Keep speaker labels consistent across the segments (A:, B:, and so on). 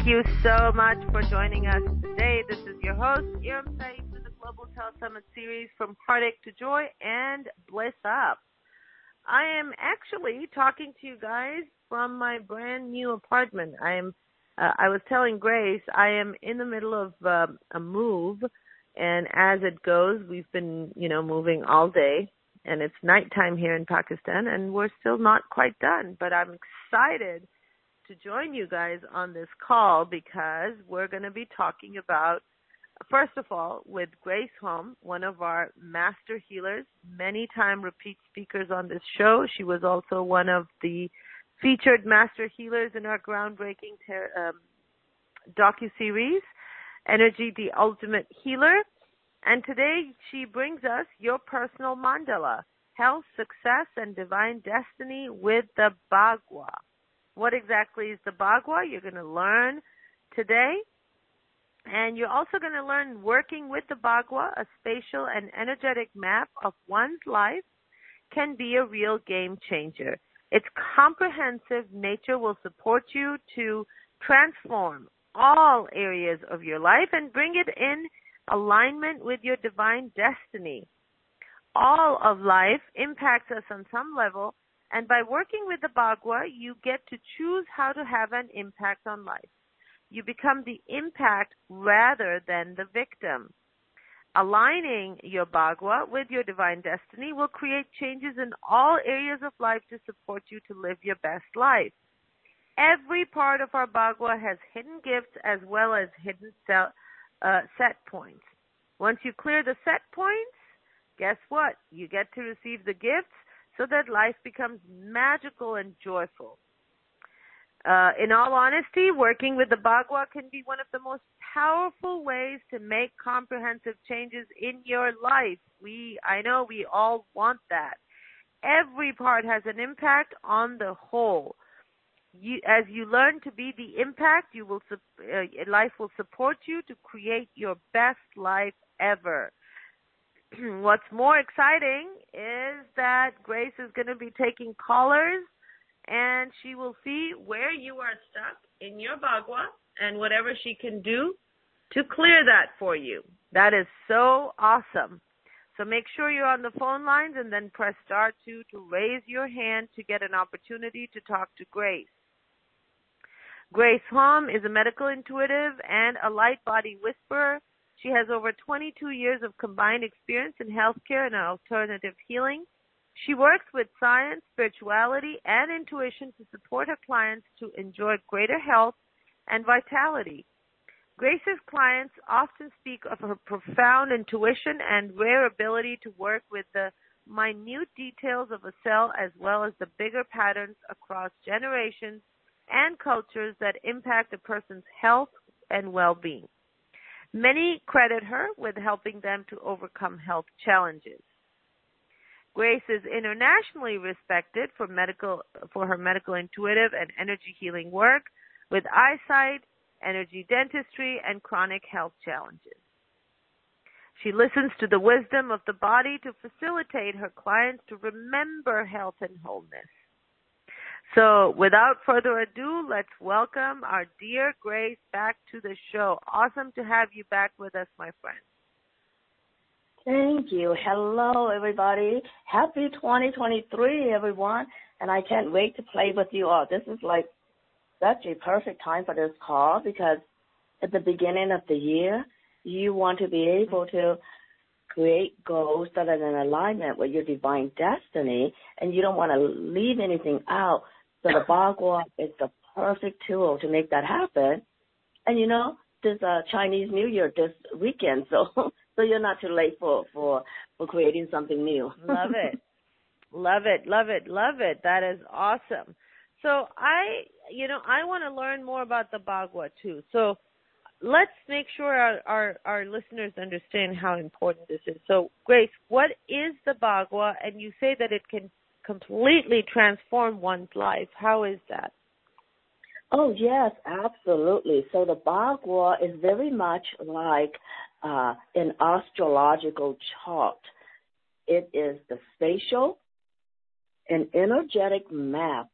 A: you so much for joining us today. This is your host, Iram Saeed, for the Global Telesummit series From Heartache to Joy and Bliss Up. I am actually talking to you guys from my brand new apartment. I was telling Grace, I am in the middle of a move, and as it goes, we've been, moving all day, and it's nighttime here in Pakistan, and we're still not quite done, but I'm excited to join you guys on this call because we're going to be talking about, first of all, with Grace Hom, one of our master healers, many-time repeat speakers on this show. She was also one of the featured master healers in our groundbreaking docuseries, Energy, the Ultimate Healer. And today she brings us your personal mandala, health, success, and divine destiny with the Bagua. What exactly is the Bagua? You're going to learn today. And you're also going to learn working with the Bagua, a spatial and energetic map of one's life can be a real game changer. Its comprehensive nature will support you to transform all areas of your life and bring it in alignment with your divine destiny. All of life impacts us on some level, and by working with the Bagua, you get to choose how to have an impact on life. You become the impact rather than the victim. Aligning your Bagua with your divine destiny will create changes in all areas of life to support you to live your best life. Every part of our Bagua has hidden gifts as well as hidden set points. Once you clear the set points, guess what? You get to receive the gifts so that life becomes magical and joyful. In all honesty, working with the Bagua can be one of the most powerful ways to make comprehensive changes in your life. I know we all want that. Every part has an impact on the whole. As you learn to be the impact, life will support you to create your best life ever. What's more exciting is that Grace is going to be taking callers, and she will see where you are stuck in your Bagua and whatever she can do to clear that for you. That is so awesome. So make sure you're on the phone lines and then press star 2 to raise your hand to get an opportunity to talk to Grace. Grace Hom is a medical intuitive and a light body whisperer. She has over 22 years of combined experience in healthcare and alternative healing. She works with science, spirituality, and intuition to support her clients to enjoy greater health and vitality. Grace's clients often speak of her profound intuition and rare ability to work with the minute details of a cell as well as the bigger patterns across generations and cultures that impact a person's health and well-being. Many credit her with helping them to overcome health challenges. Grace is internationally respected for her medical intuitive and energy healing work with eyesight, energy dentistry, and chronic health challenges. She listens to the wisdom of the body to facilitate her clients to remember health and wholeness. So without further ado, let's welcome our dear Grace back to the show. Awesome to have you back with us, my friend.
B: Thank you. Hello, everybody. Happy 2023, everyone. And I can't wait to play with you all. This is like such a perfect time for this call because at the beginning of the year, you want to be able to create goals that are in alignment with your divine destiny, and you don't want to leave anything out. So the Bagua is the perfect tool to make that happen. And, there's a Chinese New Year this weekend, so you're not too late for creating something new.
A: Love it. Love it, love it, love it. That is awesome. So I want to learn more about the Bagua too. So let's make sure our listeners understand how important this is. So Grace, what is the Bagua? And you say that it can completely transform one's life. How is that?
B: Oh, yes, absolutely. So the Bagua is very much like an astrological chart. It is the spatial and energetic map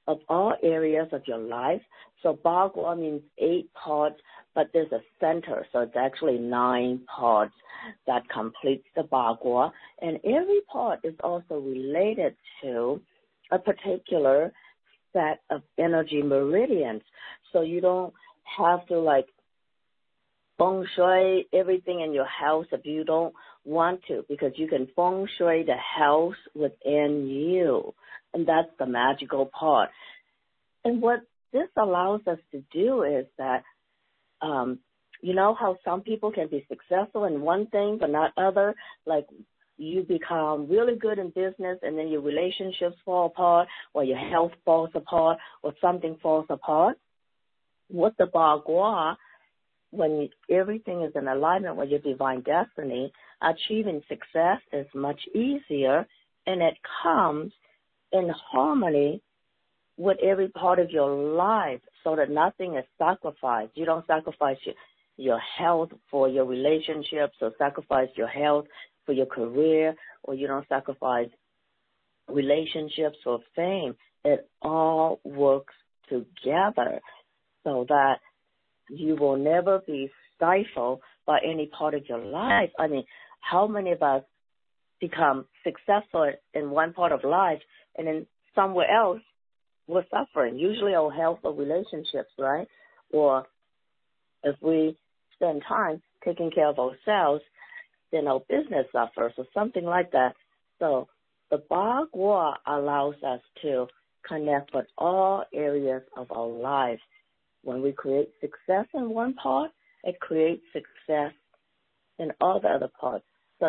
B: of all areas of your life. So Bagua means 8 parts, but there's a center, so it's actually 9 parts that completes the Bagua. And every part is also related to a particular set of energy meridians. So you don't have to like feng shui everything in your house if you don't want to, because you can feng shui the house within you. And that's the magical part. And what this allows us to do is that, you know how some people can be successful in one thing but not other? Like you become really good in business and then your relationships fall apart, or your health falls apart, or something falls apart. With the Bagua, when everything is in alignment with your divine destiny, achieving success is much easier, and it comes in harmony with every part of your life so that nothing is sacrificed. You don't sacrifice your health for your relationships, or sacrifice your health for your career, or you don't sacrifice relationships for fame. It all works together so that you will never be stifled by any part of your life. I mean, how many of us become successful in one part of life and then somewhere else we're suffering? Usually our health or relationships, right? Or if we spend time taking care of ourselves, then our business suffers or something like that. So the Bagua allows us to connect with all areas of our lives. When we create success in one part, it creates success in all the other parts. So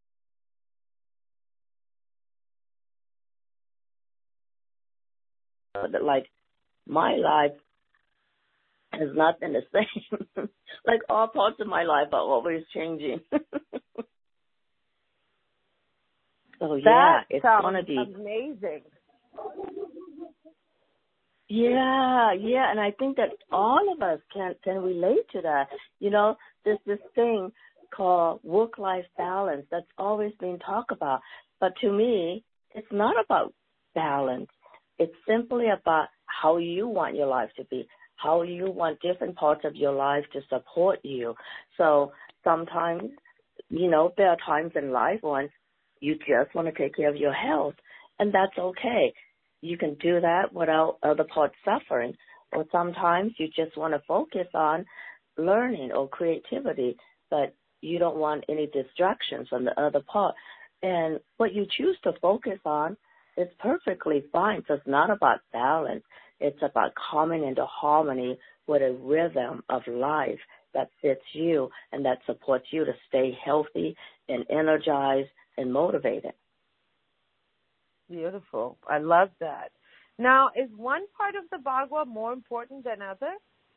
B: like my life has not been the same. Like all parts of my life are always changing. So yeah, it's gonna be
A: amazing.
B: Yeah, and I think that all of us can relate to that. You know, there's this thing called work-life balance that's always been talked about. But to me, it's not about balance. It's simply about how you want your life to be, how you want different parts of your life to support you. So sometimes, you know, there are times in life when you just want to take care of your health, and that's okay. You can do that without other parts suffering. Or sometimes you just want to focus on learning or creativity, but you don't want any distractions from the other part. And what you choose to focus on is perfectly fine. So it's not about balance. It's about coming into harmony with a rhythm of life that fits you and that supports you to stay healthy and energized and motivated.
A: Beautiful. I love that. Now, is one part of the Bagua more important than others?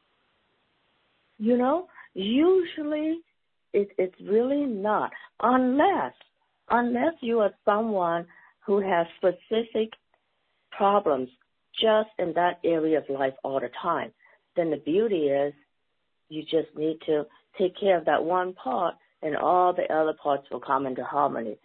B: You know, usually it's really not, unless you are someone who has specific problems just in that area of life all the time. Then the beauty is you just need to take care of that one part, and all the other parts will come into harmony.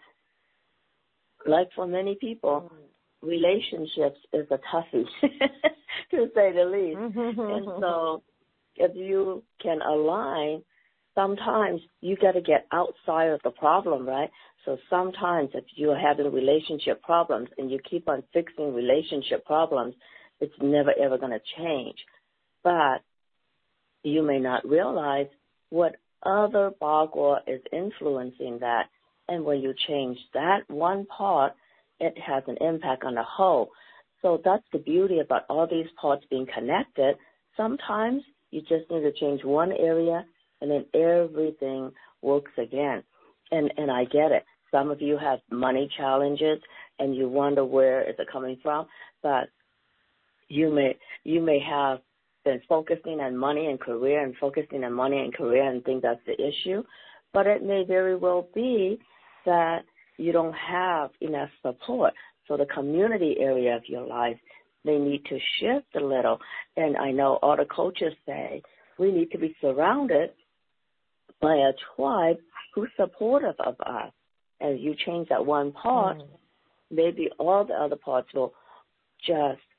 B: Like for many people, relationships is a toughie, to say the least. And so if you can align, sometimes you got to get outside of the problem, right? So sometimes if you're having relationship problems and you keep on fixing relationship problems, it's never, ever going to change. But you may not realize what other Bagua is influencing that. And when you change that one part, it has an impact on the whole. So that's the beauty about all these parts being connected. Sometimes you just need to change one area, and then everything works again. And I get it. Some of you have money challenges, and you wonder where is it coming from. But you may have been focusing on money and career and focusing on money and career and think that's the issue. But it may very well be that you don't have enough support. So the community area of your life, they need to shift a little. And I know all the coaches say we need to be surrounded by a tribe who's supportive of us. As you change that one part, maybe all the other parts will just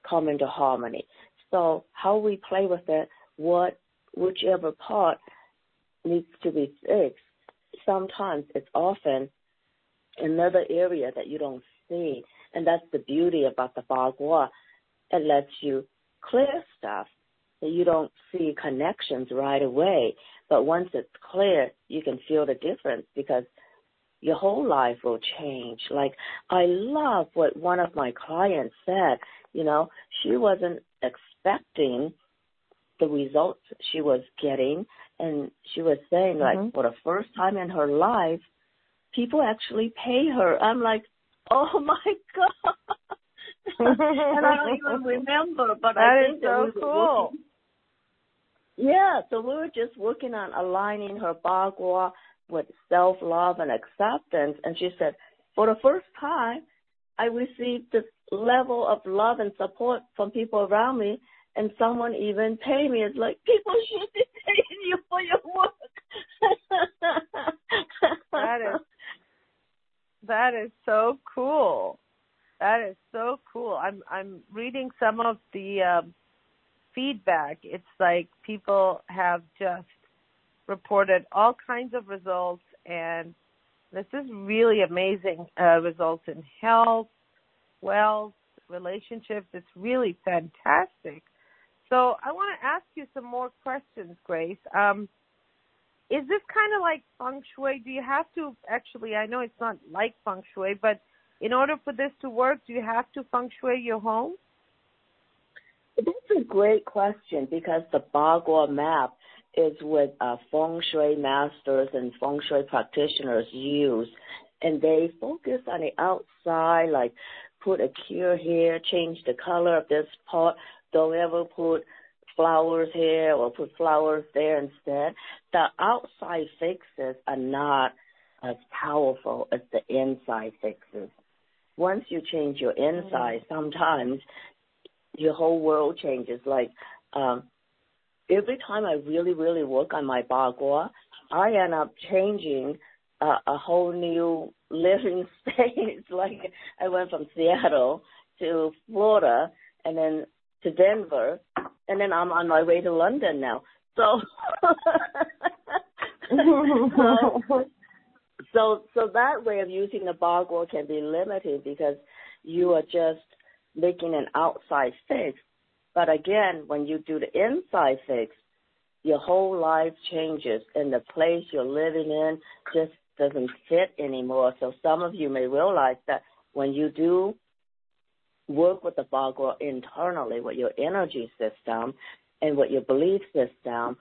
B: come into harmony. So how we play with it, whichever part needs to be fixed, sometimes it's often another area that you don't see. And that's the beauty about the Bagua. It lets you clear stuff that you don't see connections right away. But once it's clear, you can feel the difference because your whole life will change. Like, I love what one of my clients said. You know, she wasn't expecting the results she was getting, and she was saying, like, for the first time in her life, people actually pay her. I'm like, oh, my God. And I don't even remember, but I think that we were
A: cool.
B: Working. Yeah, so we were just working on aligning her Bagua with self-love and acceptance. And she said, for the first time, I received this level of love and support from people around me, and someone even paid me. It's like, people should be paying you for your work.
A: That is so cool. That is so cool. I'm reading some of the feedback. It's like people have just reported all kinds of results, and this is really amazing results in health, wealth, relationships. It's really fantastic. So I want to ask you some more questions, Grace. Is this kind of like feng shui? Do you have to actually, I know it's not like feng shui, but in order for this to work, do you have to feng shui your home?
B: That's a great question because the Bagua map is what feng shui masters and feng shui practitioners use. And they focus on the outside, like put a cure here, change the color of this part. Don't ever put flowers here or put flowers there instead. The outside fixes are not as powerful as the inside fixes. Once you change your inside, sometimes your whole world changes. Like every time I really, really work on my Bagua, I end up changing a whole new living space. Like I went from Seattle to Florida and then to Denver, and then I'm on my way to London now. So that way of using the Bagua can be limited because you are just making an outside fix. But again, when you do the inside fix, your whole life changes and the place you're living in just doesn't fit anymore. So some of you may realize that when you do work with the Bagua internally, with your energy system and with your belief system,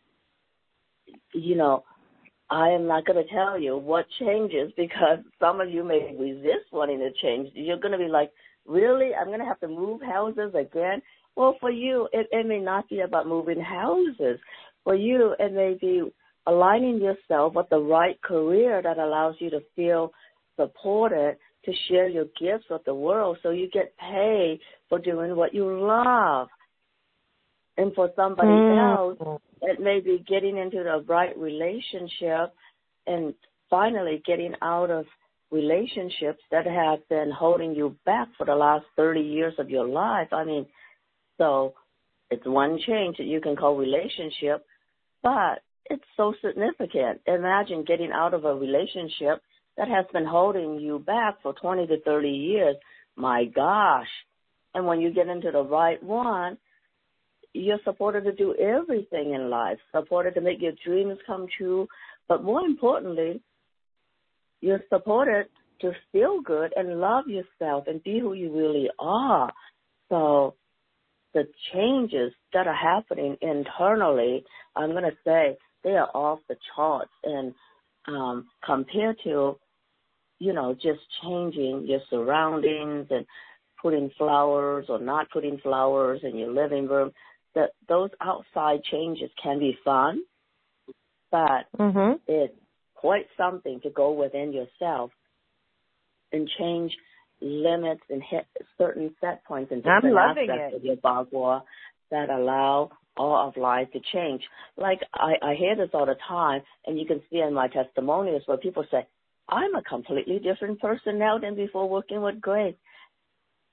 B: you know, I am not going to tell you what changes because some of you may resist wanting to change. You're going to be like, really? I'm going to have to move houses again? Well, for you, it may not be about moving houses. For you, it may be aligning yourself with the right career that allows you to feel supported, to share your gifts with the world so you get paid for doing what you love. And for somebody else, it may be getting into the right relationship and finally getting out of relationships that have been holding you back for the last 30 years of your life. I mean, so it's one change that you can call relationship, but it's so significant. Imagine getting out of a relationship that has been holding you back for 20 to 30 years. My gosh. And when you get into the right one, you're supported to do everything in life, supported to make your dreams come true, but more importantly, you're supported to feel good and love yourself and be who you really are. So the changes that are happening internally, I'm going to say they are off the charts. And compared to, you know, just changing your surroundings and putting flowers or not putting flowers in your living room, that those outside changes can be fun, but it's quite something to go within yourself and change limits and hit certain set points and different aspects of your Bagua that allow all of life to change. Like I hear this all the time, and you can see in my testimonials where people say, I'm a completely different person now than before working with Grace.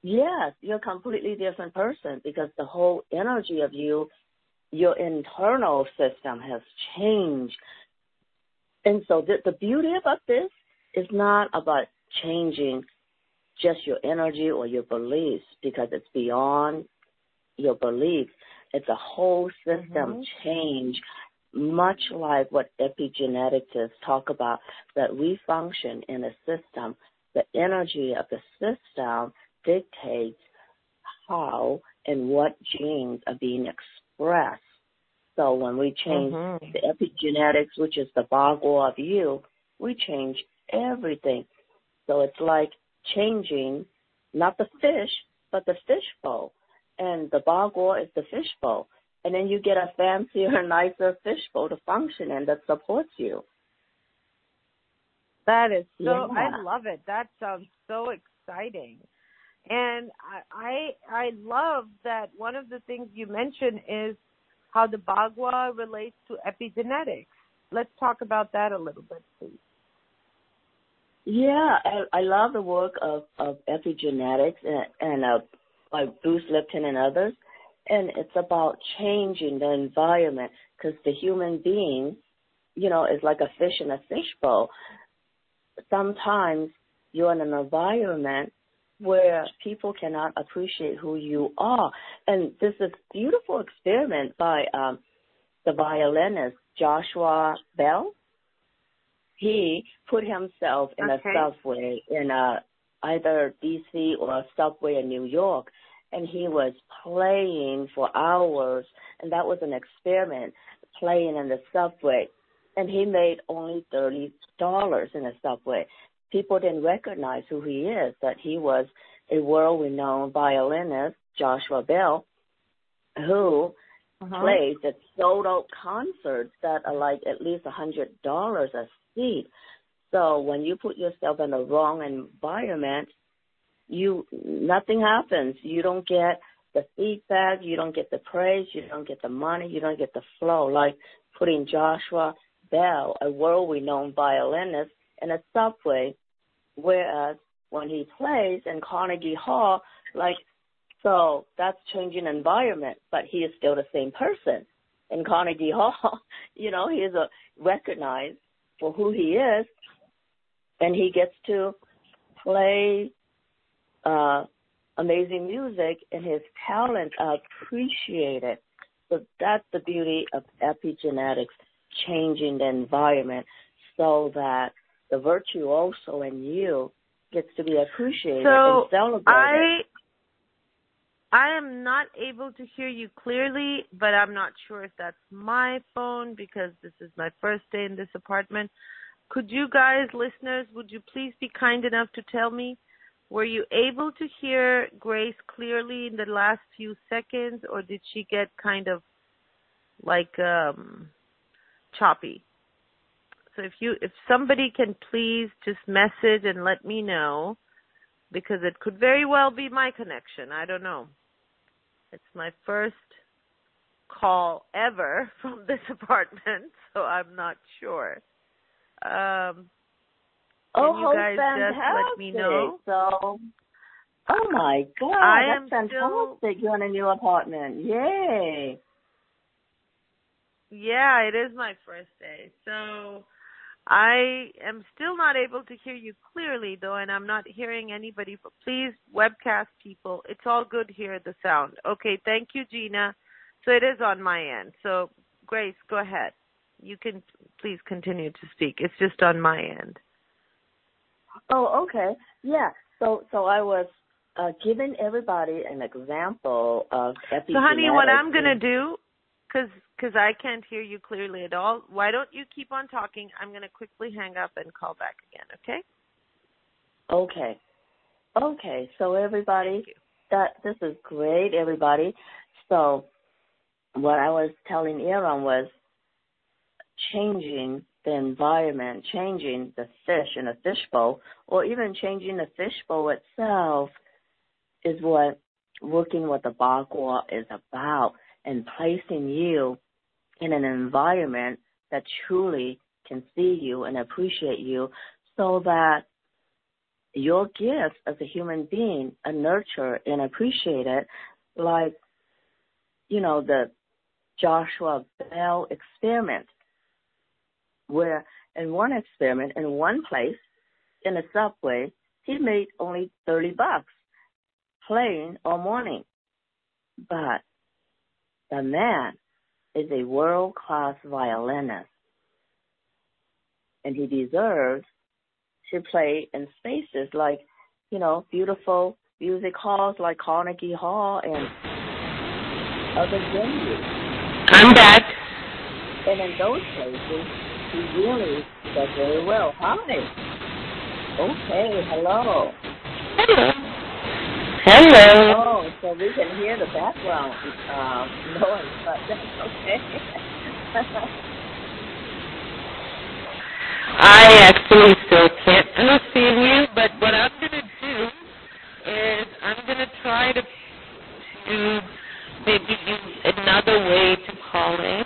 B: yes, you're a completely different person because the whole energy of you, your internal system has changed. And so the beauty about this is not about changing just your energy or your beliefs because it's beyond your beliefs. It's a whole system change, much like what epigeneticists talk about, that we function in a system. The energy of the system dictates how and what genes are being expressed. So when we change the epigenetics, which is the Bagua of you, we change everything. So it's like changing not the fish, but the fishbowl. And the Bagua is the fishbowl. And then you get a fancier, nicer fishbowl to function in that supports you.
A: That is so, I love it. That sounds so exciting. And I love that one of the things you mentioned is how the Bagua relates to epigenetics. Let's talk about that a little bit, please.
B: Yeah, I love the work of epigenetics and by Bruce Lipton and others. And it's about changing the environment because the human being, you know, is like a fish in a fishbowl. Sometimes you're in an environment where people cannot appreciate who you are. And this is a beautiful experiment by the violinist Joshua Bell. He put himself in a subway in either D.C. or a subway in New York, and he was playing for hours, and that was an experiment, playing in the subway. And he made only $30 in a subway. People didn't recognize who he is, that he was a world-renowned violinist, Joshua Bell, who plays at sold-out concerts that are like at least $100 a seat. So when you put yourself in the wrong environment, nothing happens. You don't get the feedback, you don't get the praise, you don't get the money, you don't get the flow. Like putting Joshua Bell, a world-renowned violinist, in a subway, whereas when he plays in Carnegie Hall, so that's changing environment, but he is still the same person. In Carnegie Hall, you know, he is recognized for who he is, and he gets to play amazing music, and his talents are appreciated. So that's the beauty of epigenetics, changing the environment so that the virtuoso in you gets to be appreciated and celebrated.
A: I am not able to hear you clearly, but I'm not sure if that's my phone because this is my first day in this apartment. Could you guys, listeners, would you please be kind enough to tell me, were you able to hear Grace clearly in the last few seconds, or did she get kind of like choppy? So if somebody can please just message and let me know, because it could very well be my connection. I don't know. It's my first call ever from this apartment, so I'm not sure. Can you guys just let me know?
B: So, oh my God, that's fantastic. You're in a new apartment. Yay.
A: Yeah, it is my first day. So I am still not able to hear you clearly, though, and I'm not hearing anybody. But please, webcast people, it's all good here, the sound. Okay, thank you, Gina. So it is on my end. So, Grace, go ahead. You can please continue to speak. It's just on my end.
B: Oh, okay. Yeah. So I was giving everybody an example of epigenetics.
A: So, honey, what I'm going to do, because I can't hear you clearly at all, why don't you keep on talking? I'm going to quickly hang up and call back again, okay?
B: Okay. So, everybody, this is great, everybody. So what I was telling Aaron was changing the environment, changing the fish in a fishbowl, or even changing the fishbowl itself is what working with the Bagua is about, and placing you in an environment that truly can see you and appreciate you, so that your gifts as a human being are nurtured and appreciated, like, the Joshua Bell experiment, where in one experiment, in one place, in a subway, he made only $30 playing all morning. But the man is a world-class violinist, and he deserves to play in spaces like, beautiful music halls like Carnegie Hall and other venues.
A: I'm back.
B: And in those places, he really does very well. Hi. Okay, hello.
A: Hello. Hello.
B: Oh, so we can hear the background noise, but that's okay.
A: I actually still can't understand you, but what I'm going to do is I'm going to try to maybe use another way to call in.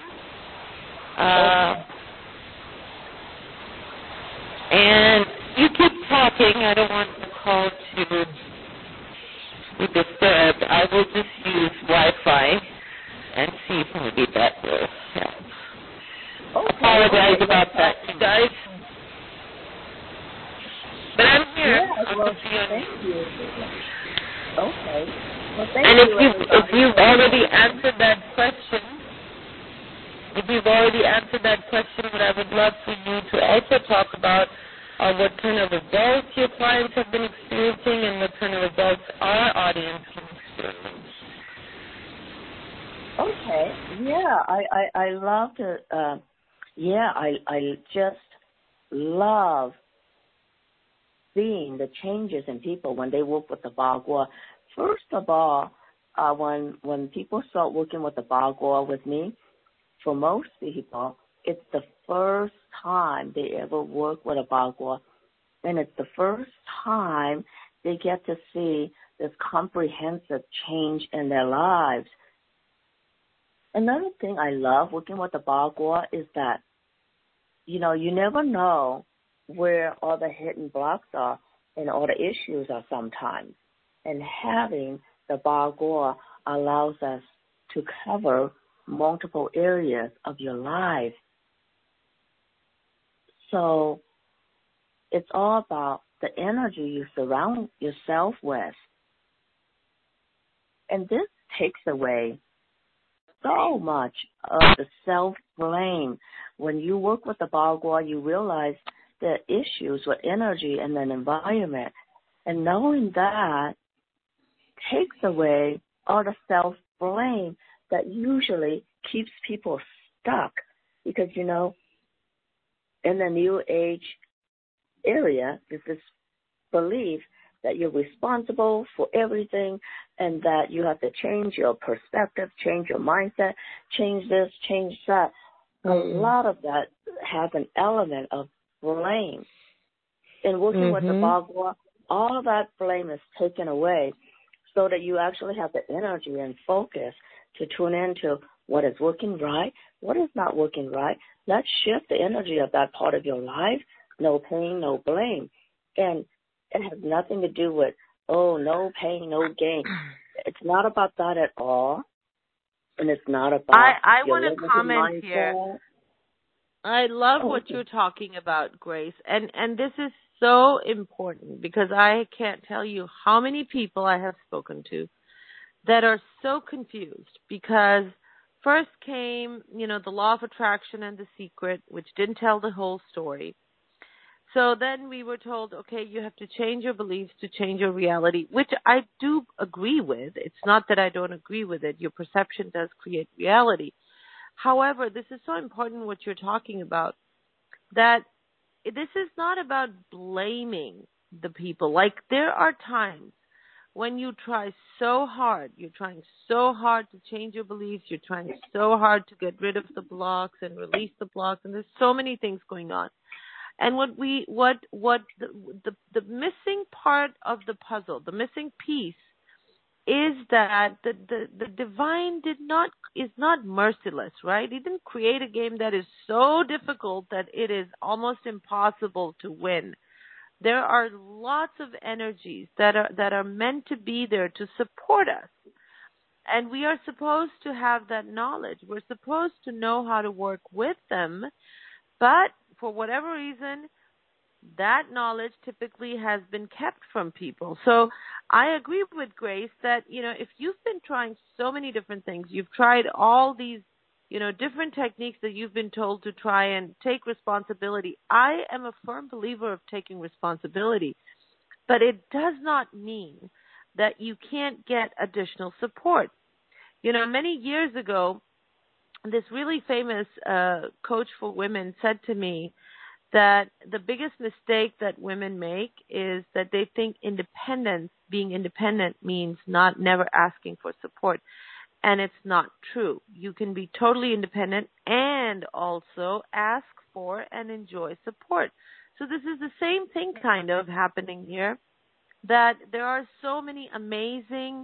A: And you keep talking. I don't want the call to be disturbed. I will just use Wi-Fi and see if maybe that will help.
B: Okay.
A: Apologize about that, you guys. But I'm here.
B: Yeah, well, thank you. Okay. Well, thank
A: and
B: you.
A: If you've already answered that question, what I would love for you to also talk about are what kind of results your clients have been experiencing and what kind of results our audience can experience.
B: Okay. Yeah, I love to. I just love seeing the changes in people when they work with the Bagua. First of all, when people start working with the Bagua with me, for most people, it's the first time they ever work with a Bagua, and it's the first time they get to see this comprehensive change in their lives. Another thing I love working with the Bagua is that, you never know where all the hidden blocks are and all the issues are sometimes. And having the Bagua allows us to cover multiple areas of your life. So it's all about the energy you surround yourself with. And this takes away so much of the self-blame. When you work with the Bagua, you realize the issues with energy and an environment. And knowing that takes away all the self-blame that usually keeps people stuck. Because, in the New Age area, there's this belief that you're responsible for everything and that you have to change your perspective, change your mindset, change this, change that. A lot of that has an element of blame. In working with the Bagua, all that blame is taken away so that you actually have the energy and focus to tune into what is working right, what is not working right. Let's shift the energy of that part of your life. No pain, no blame. And it has nothing to do with, no pain, no gain. It's not about that at all. And it's not about
A: I want to comment here. I love what you're talking about, Grace. And this is so important because I can't tell you how many people I have spoken to that are so confused because first came, the law of attraction and The Secret, which didn't tell the whole story. So then we were told, okay, you have to change your beliefs to change your reality, which I do agree with. It's not that I don't agree with it. Your perception does create reality. However, this is so important what you're talking about, that this is not about blaming the people. Like there are times when you try so hard, you're trying so hard to change your beliefs, you're trying so hard to get rid of the blocks and release the blocks, and there's so many things going on. And what the missing part of the puzzle, the missing piece, is that the divine is not merciless, right? He didn't create a game that is so difficult that it is almost impossible to win. there are lots of energies that are meant to be there to support us. And we are supposed to have that knowledge. We're supposed to know how to work with them. But for whatever reason, that knowledge typically has been kept from people. So I agree with Grace that, if you've been trying so many different things, you've tried all these, different techniques that you've been told to try and take responsibility. I am a firm believer of taking responsibility, but it does not mean that you can't get additional support. Many years ago, this really famous coach for women said to me that the biggest mistake that women make is that they think being independent means never asking for support. And it's not true. You can be totally independent and also ask for and enjoy support. So this is the same thing kind of happening here, that there are so many amazing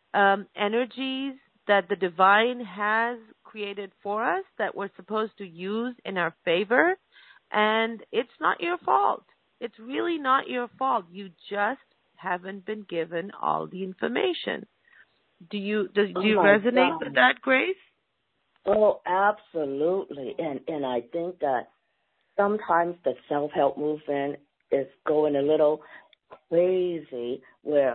A: energies that the divine has created for us that we're supposed to use in our favor. And it's not your fault. It's really not your fault. You just haven't been given all the information. Do you resonate with that, Grace?
B: Oh, absolutely. And I think that sometimes the self-help movement is going a little crazy, where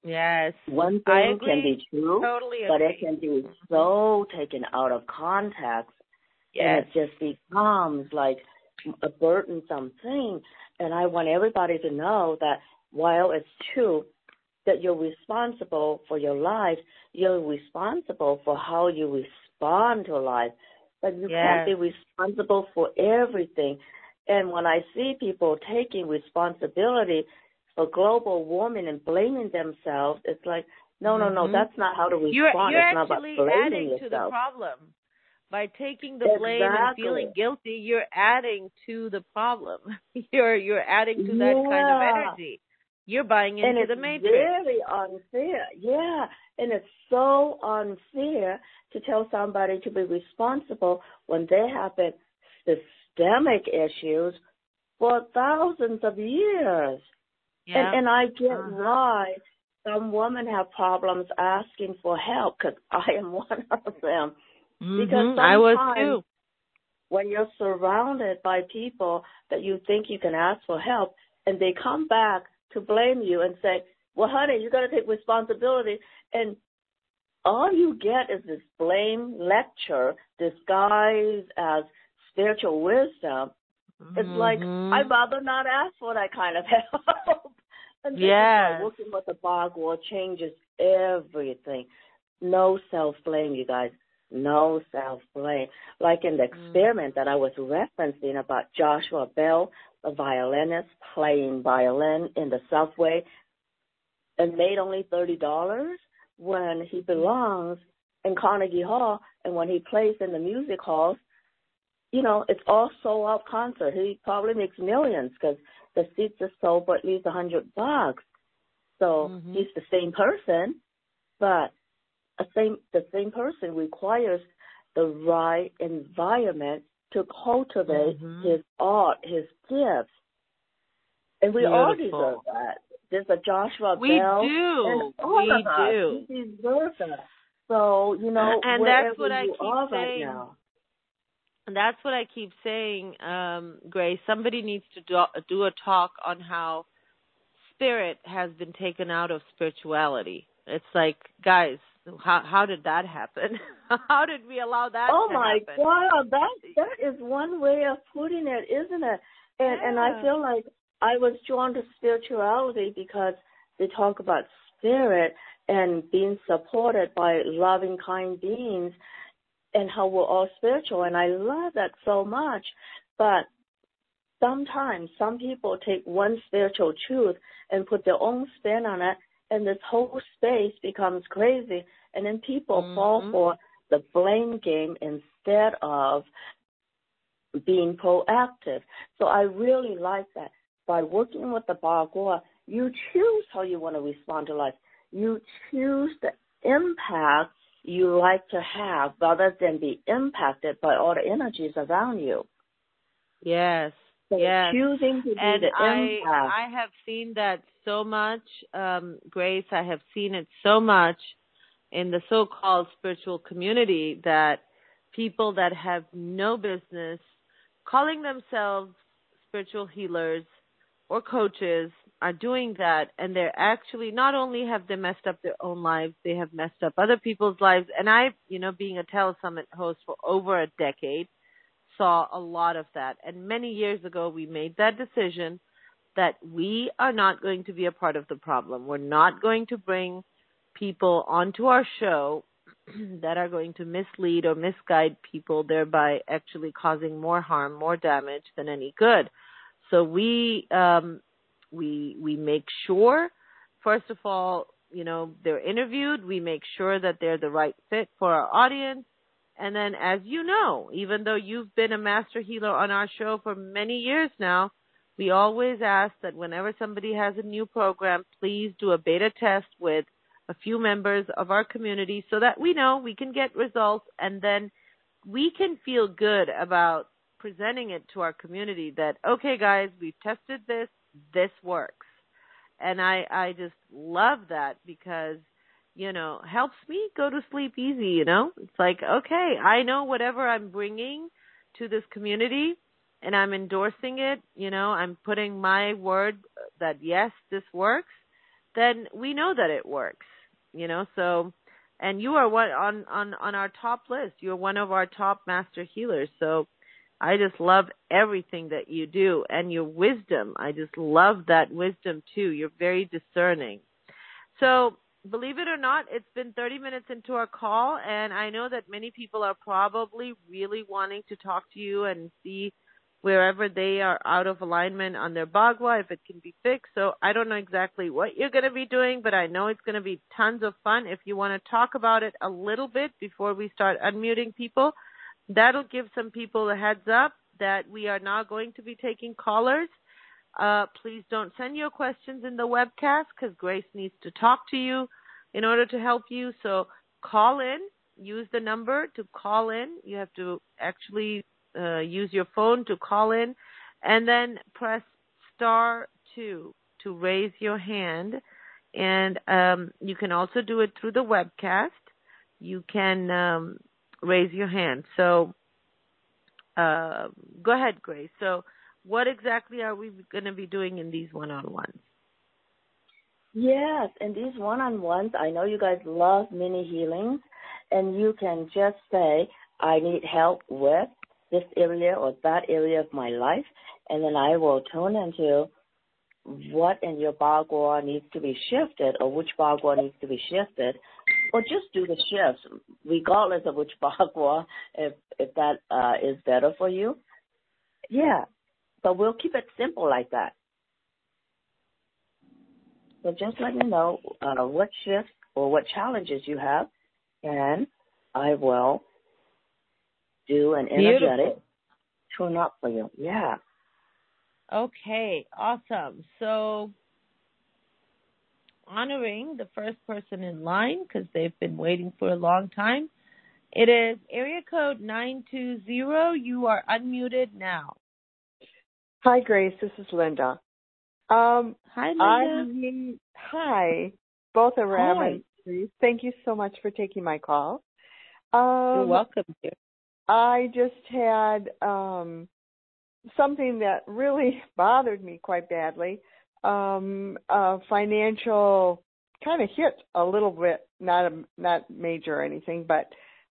B: one thing can be true, but it can be so taken out of context, and it just becomes like a burdensome thing. And I want everybody to know that while it's true that you're responsible for your life, you're responsible for how you respond to life, but you can't be responsible for everything. And when I see people taking responsibility for global warming and blaming themselves, it's like, no, that's not how to respond.
A: You're
B: it's not about
A: actually
B: blaming
A: adding
B: yourself.
A: to the problem. By taking the blame and feeling guilty, you're adding to the problem. You're adding to that kind of energy. You're buying into the matrix.
B: And it's very unfair. Yeah, and it's so unfair to tell somebody to be responsible when they have been systemic issues for thousands of years. Yeah. And I get why some women have problems asking for help, because I am one of them. Because
A: I was too.
B: When you're surrounded by people that you think you can ask for help, and they come back to blame you and say, well, honey, you got to take responsibility. And all you get is this blame lecture disguised as spiritual wisdom. It's like, I'd rather not ask for that kind of help. And this is why working with the Bagua changes everything. No self-blame, you guys. No self-blame. Like in the experiment that I was referencing about Joshua Bell, a violinist playing violin in the subway, and made only $30 when he belongs in Carnegie Hall, and when he plays in the music halls, it's all sold out concert. He probably makes millions because the seats are sold for at least $100. So he's the same person, but the same person requires the right environment to cultivate his art, his gifts. And we all deserve that. There's a Joshua Bell.
A: We do.
B: And all of us. We deserve that. So,
A: and that's what I keep saying.
B: Right now.
A: And that's what I keep saying, Grace. Somebody needs to do a talk on how spirit has been taken out of spirituality. It's like, guys, how did that happen? How did we allow that to happen?
B: Oh, my God. That is one way of putting it, isn't it? And I feel like I was drawn to spirituality because they talk about spirit and being supported by loving, kind beings and how we're all spiritual. And I love that so much. But sometimes some people take one spiritual truth and put their own spin on it, and this whole space becomes crazy, and then people fall for the blame game instead of being proactive. So I really like that. By working with the Bagua, you choose how you want to respond to life. You choose the impact you like to have rather than be impacted by all the energies around you.
A: Yes.
B: So
A: yes.
B: choosing to be
A: And
B: the empath.
A: I have seen that so much, Grace. I have seen it so much in the so-called spiritual community that people that have no business calling themselves spiritual healers or coaches are doing that, and they're actually not only have they messed up their own lives, they have messed up other people's lives. And I, being a Telesummit host for over a decade, saw a lot of that. And many years ago, we made that decision that we are not going to be a part of the problem. We're not going to bring people onto our show that are going to mislead or misguide people, thereby actually causing more harm, more damage than any good. So we make sure, first of all, they're interviewed. We make sure that they're the right fit for our audience. And then, as you know, even though you've been a master healer on our show for many years now, we always ask that whenever somebody has a new program, please do a beta test with a few members of our community so that we know we can get results, and then we can feel good about presenting it to our community that, okay, guys, we've tested this works. And I just love that because, helps me go to sleep easy, It's like, okay, I know whatever I'm bringing to this community and I'm endorsing it, I'm putting my word that, yes, this works, then we know that it works, so, and you are on our top list. You're one of our top master healers. So I just love everything that you do and your wisdom. I just love that wisdom too. You're very discerning. So believe it or not, it's been 30 minutes into our call, and I know that many people are probably really wanting to talk to you and see wherever they are out of alignment on their Bagua, if it can be fixed. So I don't know exactly what you're going to be doing, but I know it's going to be tons of fun. If you want to talk about it a little bit before we start unmuting people, that'll give some people a heads up that we are now going to be taking callers. Please don't send your questions in the webcast because Grace needs to talk to you in order to help you. So call in. Use the number to call in. You have to actually use your phone to call in, and then press *2 to raise your hand. And you can also do it through the webcast. You can raise your hand. So go ahead, Grace. So what exactly are we going to be doing in these one-on-ones?
B: Yes, in these one-on-ones, I know you guys love mini healings, and you can just say, I need help with this area or that area of my life, and then I will tune into what in your Bagua needs to be shifted or which Bagua needs to be shifted, or just do the shifts, regardless of which Bagua, if that is better for you. Yeah, but we'll keep it simple like that. So just let me know what shifts or what challenges you have, and I will do an energetic tune up for you. Yeah.
A: Okay, awesome. So honoring the first person in line because they've been waiting for a long time. It is area code 920. You are unmuted now.
C: Hi, Grace. This is Linda.
A: Hi, Linda.
C: Hi. Both are Ram and thank you so much for taking my call.
A: You're welcome, dear.
C: I just had something that really bothered me quite badly. A financial kind of hit a little bit, not major or anything, but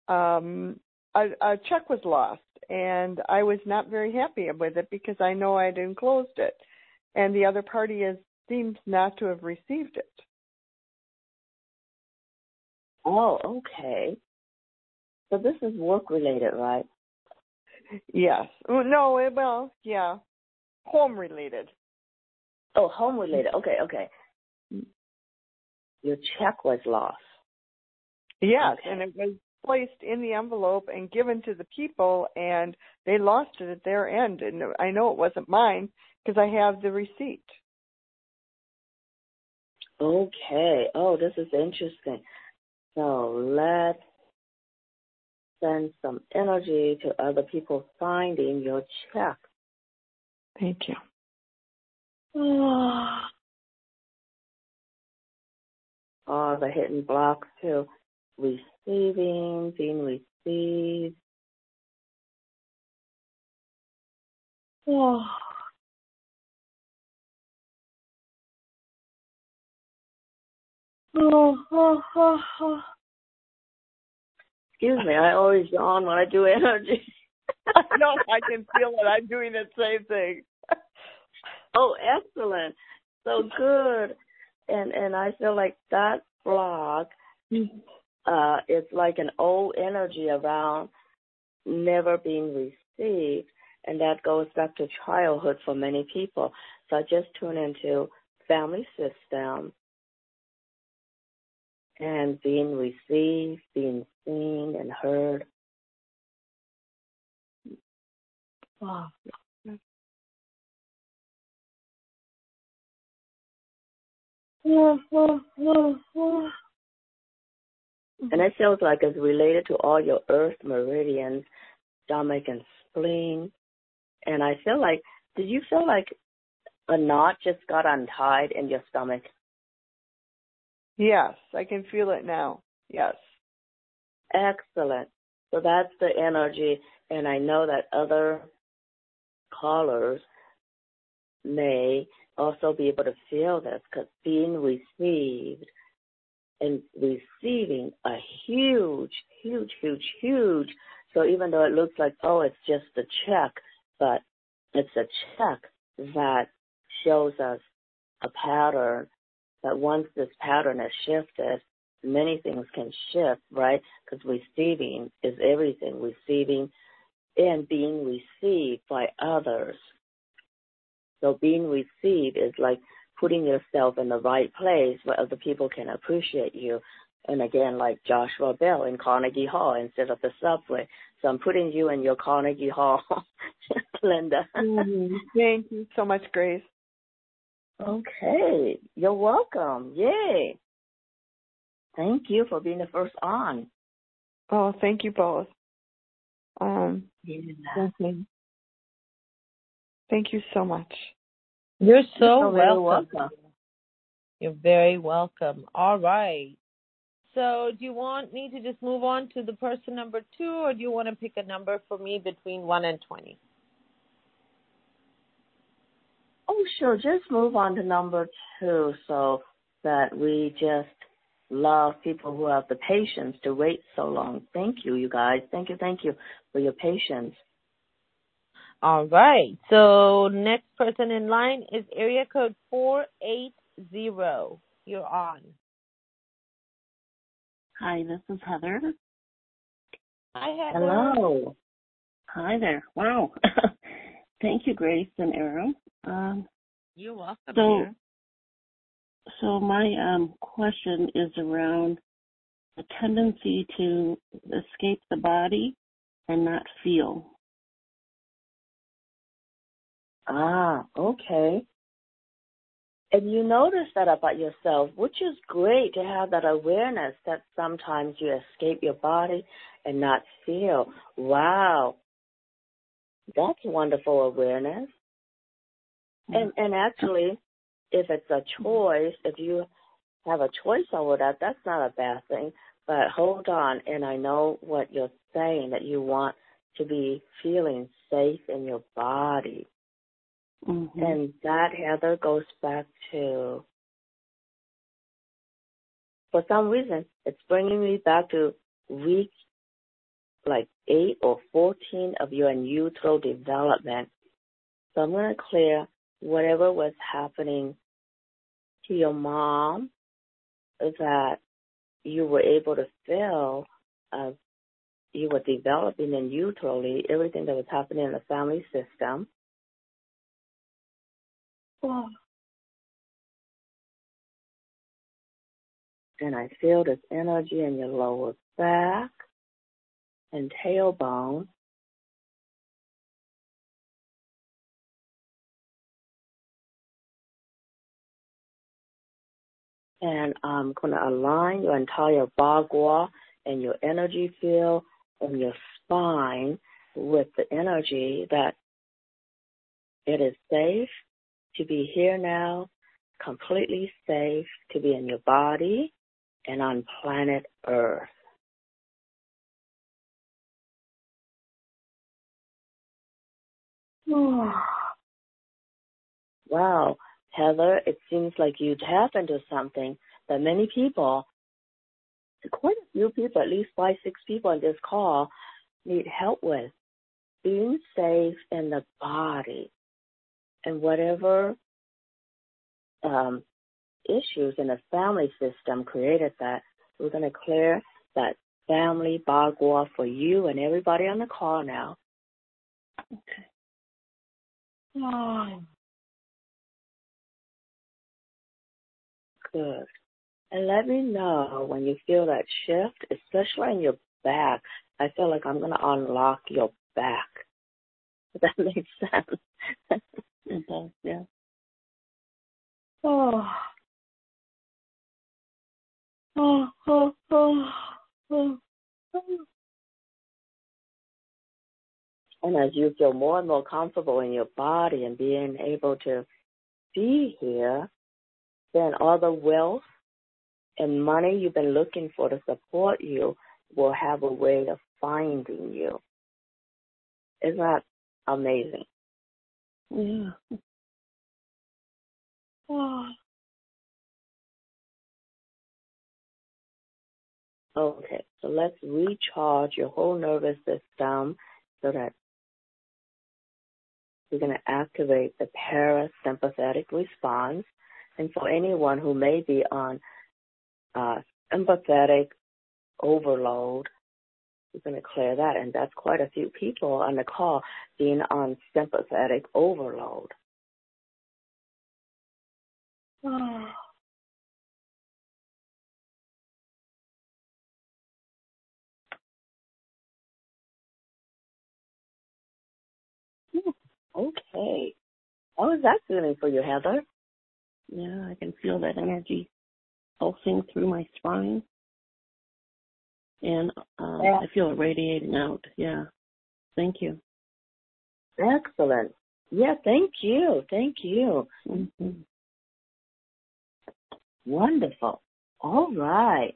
C: a check was lost, and I was not very happy with it because I know I'd enclosed it, and the other party seems not to have received it.
B: Oh, okay. So this is work-related, right?
C: Yes. No, well, yeah. Home-related.
B: Oh, home-related. Okay. Your check was lost.
C: Yes,
B: okay.
C: And it was placed in the envelope and given to the people, and they lost it at their end. And I know it wasn't mine because I have the receipt.
B: Okay. Oh, this is interesting. So let's send some energy to other people finding your check.
C: Thank you.
B: Oh, the hidden blocks too. Receiving, being received. Oh. Excuse me, I always yawn when I do energy.
C: No, I can feel it. I'm doing the same thing.
B: Oh, excellent. So good. And I feel like that block is like an old energy around never being received. And that goes back to childhood for many people. So I just tune into family system and being received, being seen and heard. Wow. And it feels like it's related to all your earth meridians, stomach and spleen. And I feel like, did you feel like a knot just got untied in your stomach?
C: Yes, I can feel it now. Yes.
B: Excellent. So that's the energy. And I know that other callers may also be able to feel this, because being received and receiving a huge, huge, huge, huge. So even though it looks like, oh, it's just a check, but it's a check that shows us a pattern, that once this pattern is shifted, many things can shift, right? Because receiving is everything, receiving and being received by others. So being received is like putting yourself in the right place where other people can appreciate you. And again, like Joshua Bell in Carnegie Hall instead of the subway. So I'm putting you in your Carnegie Hall, Linda.
C: Mm-hmm. Thank you so much, Grace.
B: Okay. You're welcome. Yay. Thank you for being the first on.
C: Oh, thank you both.
B: Yeah.
C: Thank you so much.
D: You're so
B: very
D: welcome. You're very welcome. All right. So do you want me to just move on to the person number 2, or do you want to pick a number for me between 1 and 20?
B: Oh, sure. Just move on to number 2 so that we just love people who have the patience to wait so long. Thank you, you guys. Thank you for your patience.
D: All right. So next person in line is area code 480. You're on.
E: Hi, this is Heather.
D: Hi, Heather.
B: Hello.
E: Hi there. Wow. Thank you, Grace and Arrow.
D: You're welcome, dear.
E: So my question is around the tendency to escape the body and not feel.
B: Ah, okay. And you notice that about yourself, which is great to have that awareness that sometimes you escape your body and not feel. Wow. That's wonderful awareness. And actually, if it's a choice, if you have a choice over that, that's not a bad thing. But hold on, and I know what you're saying, that you want to be feeling safe in your body.
E: Mm-hmm.
B: And that, Heather, goes back to, for some reason, it's bringing me back to week like 8 or 14 of your in utero development. So I'm going to clear whatever was happening to your mom that you were able to feel you were developing in uterally, everything that was happening in the family system. Oh. And I feel this energy in your lower back and tailbone. And I'm going to align your entire Bagua and your energy field and your spine with the energy that It is safe to be here now, completely safe to be in your body and on planet Earth. Wow, Heather, it seems like you tap into something that many people, quite a few people, at least 5, 6 people on this call, need help with. Being safe in the body and whatever issues in the family system created that. We're going to clear that family bagua for you and everybody on the call now.
E: Okay.
B: Oh. Good. And let me know when you feel that shift, especially in your back. I feel like I'm going to unlock your back. If that makes sense.
E: It does, yeah.
B: Oh. And as you feel more and more comfortable in your body and being able to be here, then all the wealth and money you've been looking for to support you will have a way of finding you. Isn't that amazing?
E: Yeah.
B: Oh. Okay, so let's recharge your whole nervous system so that we're going to activate the parasympathetic response. And for anyone who may be on sympathetic overload, we're going to clear that. And that's quite a few people on the call being on sympathetic overload. Oh. Okay. How is that feeling for you, Heather?
E: Yeah, I can feel that energy pulsing through my spine. And I feel it radiating out. Yeah. Thank you.
B: Excellent. Yeah, thank you. Thank you.
E: Mm-hmm.
B: Wonderful. All right.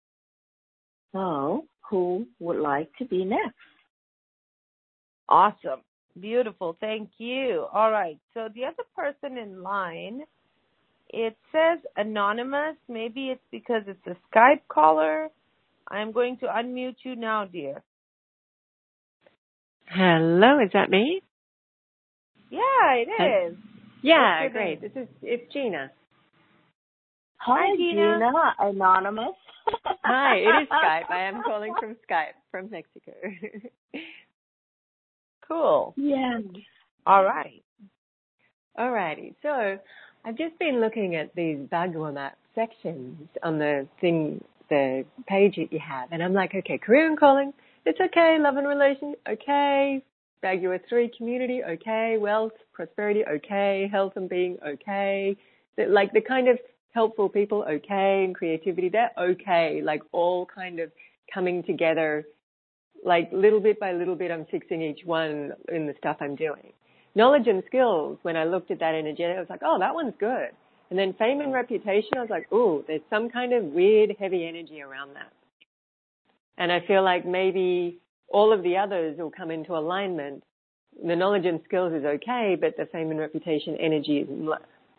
B: So, who would like to be next?
D: Awesome. Beautiful. Thank you. All right. So the other person in line, it says anonymous. Maybe it's because it's a Skype caller. I'm going to unmute you now, dear.
F: Hello, is that me?
D: Yeah, it is.
F: Yeah, great. It's Gina.
B: Hi, Gina. Anonymous.
F: Hi, it is Skype. I am calling from Skype from Mexico.
D: Cool.
B: Yes.
D: All right.
F: All righty. So I've just been looking at these Bagua map sections on the page that you have, and I'm like, okay, career and calling, it's okay. Love and relation, okay. Bagua 3 community, okay. Wealth, prosperity, okay. Health and being, okay. Like the kind of helpful people, okay. And creativity, they're okay. Like all kind of coming together. Like little bit by little bit, I'm fixing each one in the stuff I'm doing. Knowledge and skills, when I looked at that energetic, I was like, oh, that one's good. And then fame and reputation, I was like, oh, there's some kind of weird, heavy energy around that. And I feel like maybe all of the others will come into alignment. The knowledge and skills is okay, but the fame and reputation energy is less.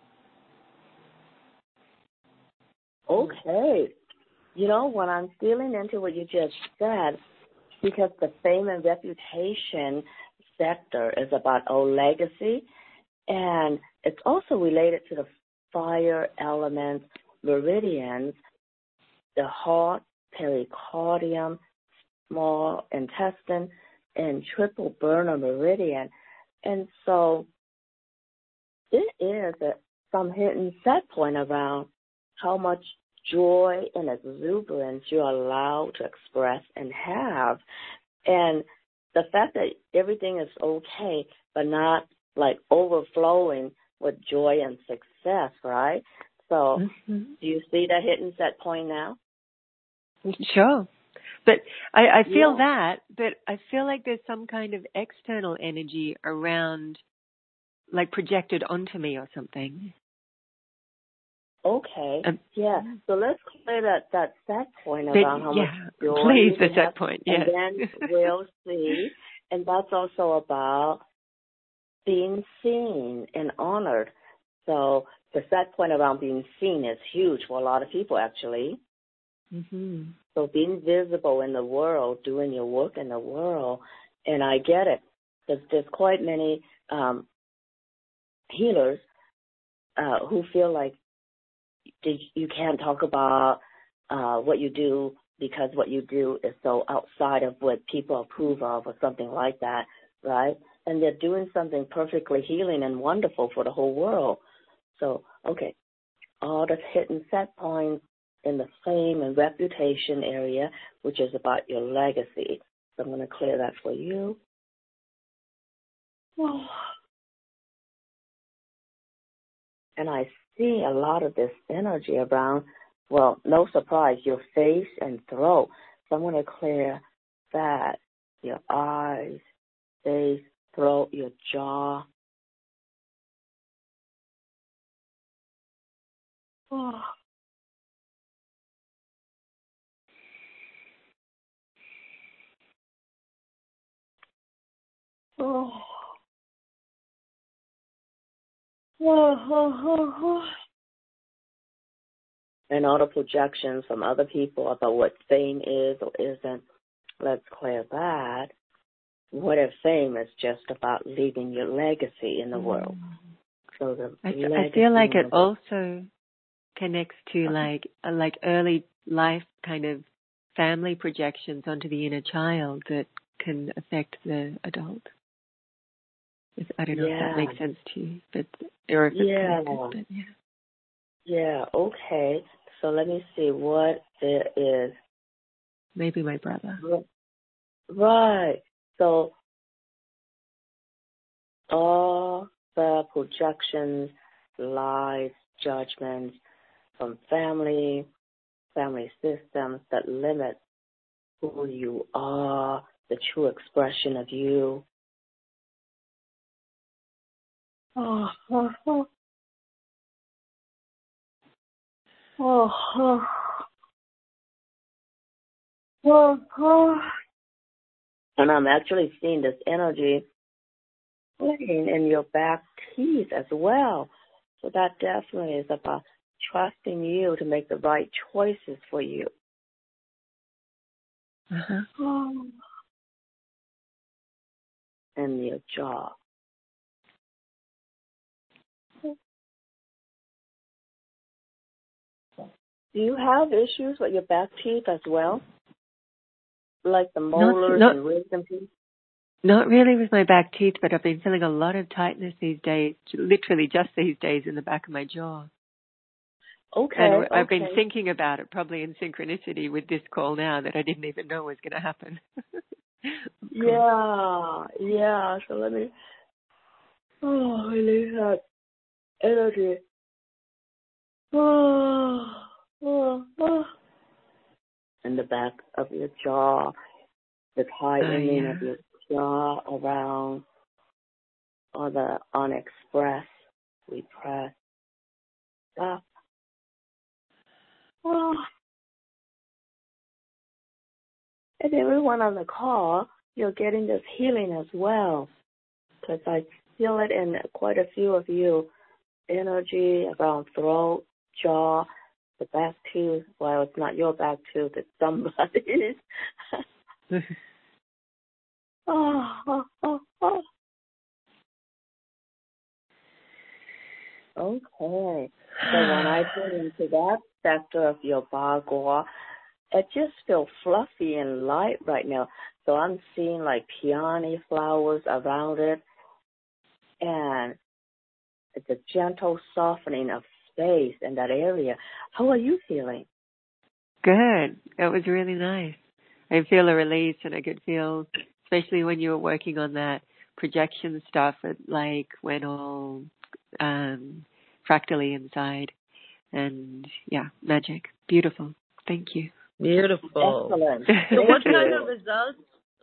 B: Okay. You know, when I'm feeling into what you just said, because the fame and reputation sector is about old legacy, and it's also related to the fire element meridians, the heart, pericardium, small intestine, and triple burner meridian. And so it is some hidden set point around how much joy and exuberance you're allowed to express and have. And the fact that everything is okay, but not like overflowing with joy and success, right? So do you see that hidden set point now?
F: Sure. But I feel that, but I feel like there's some kind of external energy around like projected onto me or something.
B: Okay. Yeah. So let's clear that set point
F: But,
B: around how much
F: yeah,
B: joy
F: please,
B: you
F: the
B: can
F: set
B: have,
F: point.
B: and
F: Yes.
B: then we'll see. And that's also about being seen and honored. So the set point around being seen is huge for a lot of people, actually.
F: Mm-hmm.
B: So being visible in the world, doing your work in the world, and I get it. There's quite many healers who feel like you can't talk about what you do because what you do is so outside of what people approve of or something like that, right? And they're doing something perfectly healing and wonderful for the whole world. So, okay, all the hidden set points in the fame and reputation area, which is about your legacy. So I'm going to clear that for you. And I see a lot of this energy around, well, no surprise, your face and throat. So I'm going to clear that, your eyes, face, throat, your jaw. And all the projections from other people about what fame is or isn't, let's clear that. What if fame is just about leaving your legacy in the world? So
F: I feel like it also connects to like early life kind of family projections onto the inner child that can affect the adult. I don't know if that makes sense to you, but or if it's connected, but
B: Yeah, okay. So let me see what there is.
F: Maybe my brother.
B: Right. So all the projections, lies, judgments from family systems that limit who you are, the true expression of you. And I'm actually seeing this energy playing in your back teeth as well. So that definitely is about trusting you to make the right choices for you. And your jaw. Do you have issues with your back teeth as well? Like the molars and wisdom teeth?
F: Not really with my back teeth, but I've been feeling a lot of tightness these days, literally just these days in the back of my jaw.
B: Okay.
F: And I've been thinking about it, probably in synchronicity with this call now, that I didn't even know was going to happen.
B: Yeah. So let me release that energy. In the back of your jaw, the tightening of your jaw around all the unexpressed, repressed stuff. And everyone on the call, you're getting this healing as well, because I feel it in quite a few of you. Energy around throat, jaw, the back tooth. Well, it's not your back tooth, it's somebody's. Okay. So when I put into that sector of your bagua, it just feels fluffy and light right now. So I'm seeing like peony flowers around it, and it's a gentle softening of space in that area. How are you feeling?
F: Good. It was really nice. I feel a release, and I could feel, especially when you were working on that projection stuff, it like went all fractally inside. And yeah, magic. Beautiful. Thank you.
A: Beautiful.
B: Excellent.
A: So what kind of results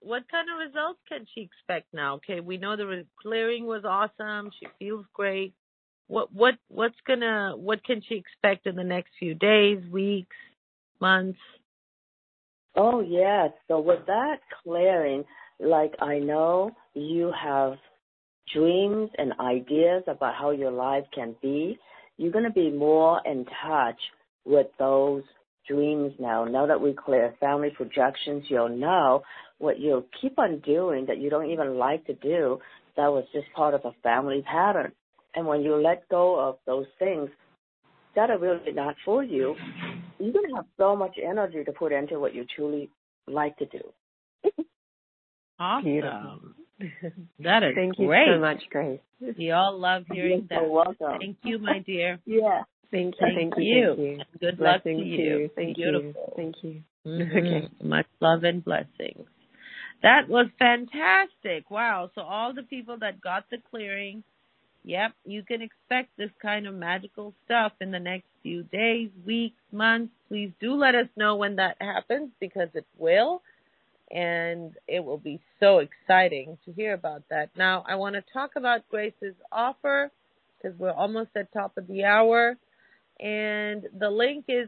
D: what kind of results can she expect now? Okay, we know the clearing was awesome. She feels great. What can she expect in the next few days, weeks, months?
B: Oh, yes. So with that clearing, like I know you have dreams and ideas about how your life can be, you're going to be more in touch with those dreams now. Now that we clear family projections, you'll know what you'll keep on doing that you don't even like to do, that was just part of a family pattern. And when you let go of those things that are really not for you, you're going to have so much energy to put into what you truly like to do.
D: Awesome.
F: Beautiful.
D: That is
F: Thank
D: great.
F: you so much, Grace.
D: We all love hearing that.
B: You're welcome.
D: Thank you, my dear.
B: Yeah.
F: Thank you.
D: Thank you.
F: And
D: good luck to
F: blessings
D: you.
F: Thank
D: Beautiful.
F: you. Thank you.
D: Mm-hmm.
F: Okay.
D: Much love and blessings. That was fantastic. Wow. So all the people that got the clearing, yep, you can expect this kind of magical stuff in the next few days, weeks, months. Please do let us know when that happens, because it will. And it will be so exciting to hear about that. Now, I want to talk about Grace's offer, because we're almost at top of the hour. And the link is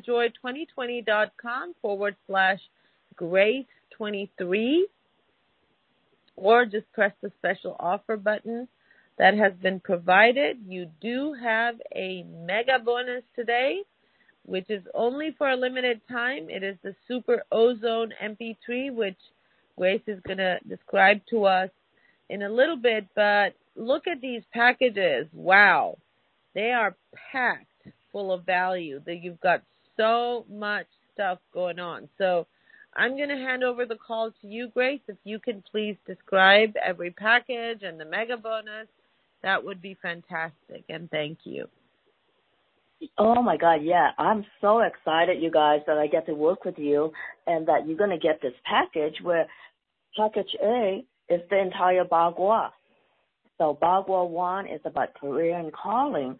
D: orderjoy2020.com/Grace23, or just press the special offer button that has been provided. You do have a mega bonus today, which is only for a limited time. It is the Super Ozone MP3, which Grace is going to describe to us in a little bit. But look at these packages. Wow. They are packed full of value. That you've got so much stuff going on. So I'm going to hand over the call to you, Grace. If you can please describe every package and the mega bonus, that would be fantastic. And thank you.
B: Oh, my God, yeah. I'm so excited, you guys, that I get to work with you and that you're going to get this package where package A is the entire Bagua. So Bagua 1 is about career and calling.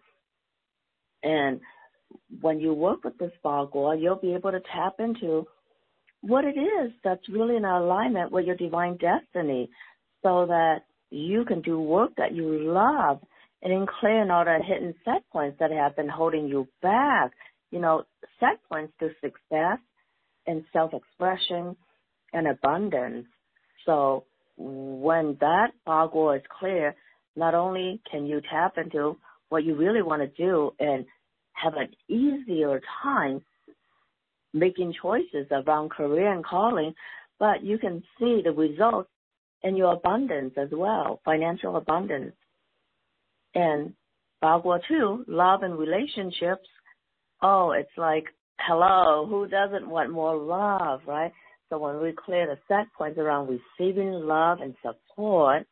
B: And when you work with this Bagua, you'll be able to tap into what it is that's really in alignment with your divine destiny, so that you can do work that you love and in clearing all the hidden set points that have been holding you back. You know, set points to success and self-expression and abundance. So when that Bagua is clear, not only can you tap into what you really want to do and have an easier time making choices around career and calling, but you can see the results in your abundance as well, financial abundance. And Bagua 2, love and relationships, oh, it's like, hello, who doesn't want more love, right? So when we clear the set points around receiving love and support,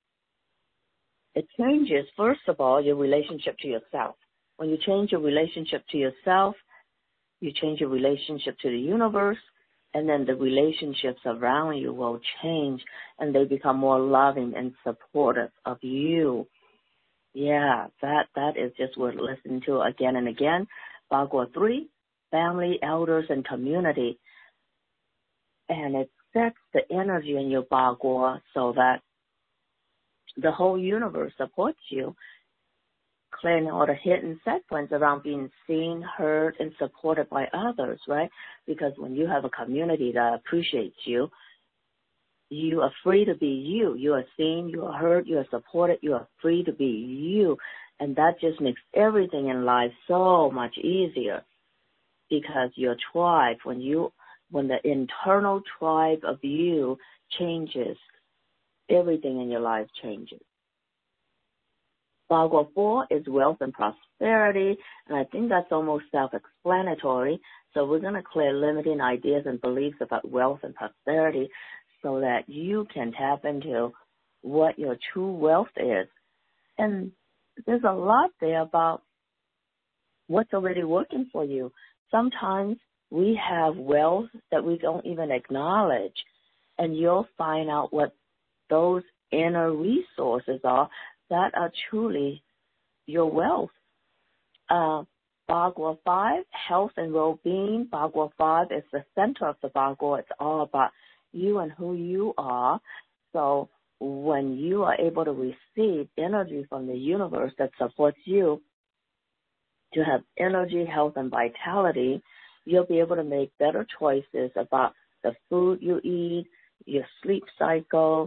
B: it changes, first of all, your relationship to yourself. When you change your relationship to yourself, you change your relationship to the universe, and then the relationships around you will change, and they become more loving and supportive of you. Yeah, that is just worth listening to again and again. Bagua 3, family, elders, and community. And it sets the energy in your Bagua so that the whole universe supports you, clearing all the hidden set points around being seen, heard, and supported by others, right? Because when you have a community that appreciates you, you are free to be you. You are seen, you are heard, you are supported, you are free to be you. And that just makes everything in life so much easier, because your tribe, when the internal tribe of you changes, everything in your life changes. Bagua 4 is wealth and prosperity, and I think that's almost self-explanatory. So we're going to clear limiting ideas and beliefs about wealth and prosperity so that you can tap into what your true wealth is. And there's a lot there about what's already working for you. Sometimes we have wealth that we don't even acknowledge, and you'll find out what those inner resources are that are truly your wealth. Bagua 5, health and well-being. Bagua 5 is the center of the Bagua. It's all about you and who you are. So when you are able to receive energy from the universe that supports you to have energy, health, and vitality, you'll be able to make better choices about the food you eat, your sleep cycle,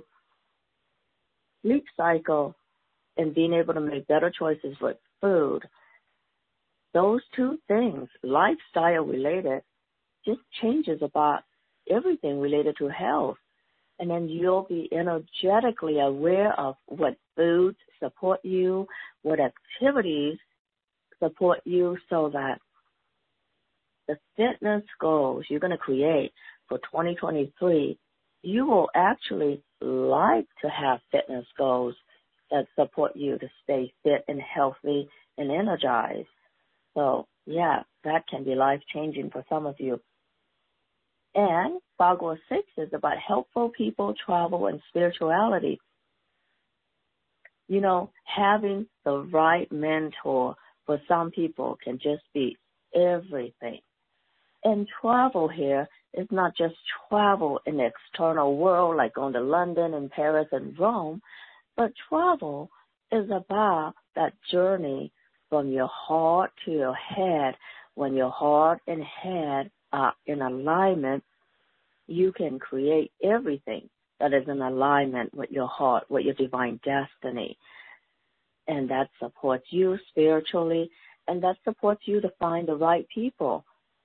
B: and being able to make better choices with food. Those two things, lifestyle related, just changes about everything related to health. And then you'll be energetically aware of what foods support you, what activities support you, so that the fitness goals you're going to create for 2023, you will actually like to have fitness goals that support you to stay fit and healthy and energized. So, yeah, that can be life-changing for some of you. And Bagua 6 is about helpful people, travel, and spirituality. You know, having the right mentor for some people can just be everything. And travel here is not just travel in the external world, like going to London and Paris and Rome, but travel is about that journey from your heart to your head. When your heart and head are in alignment, you can create everything that is in alignment with your heart, with your divine destiny. And that supports you spiritually, and that supports you to find the right people.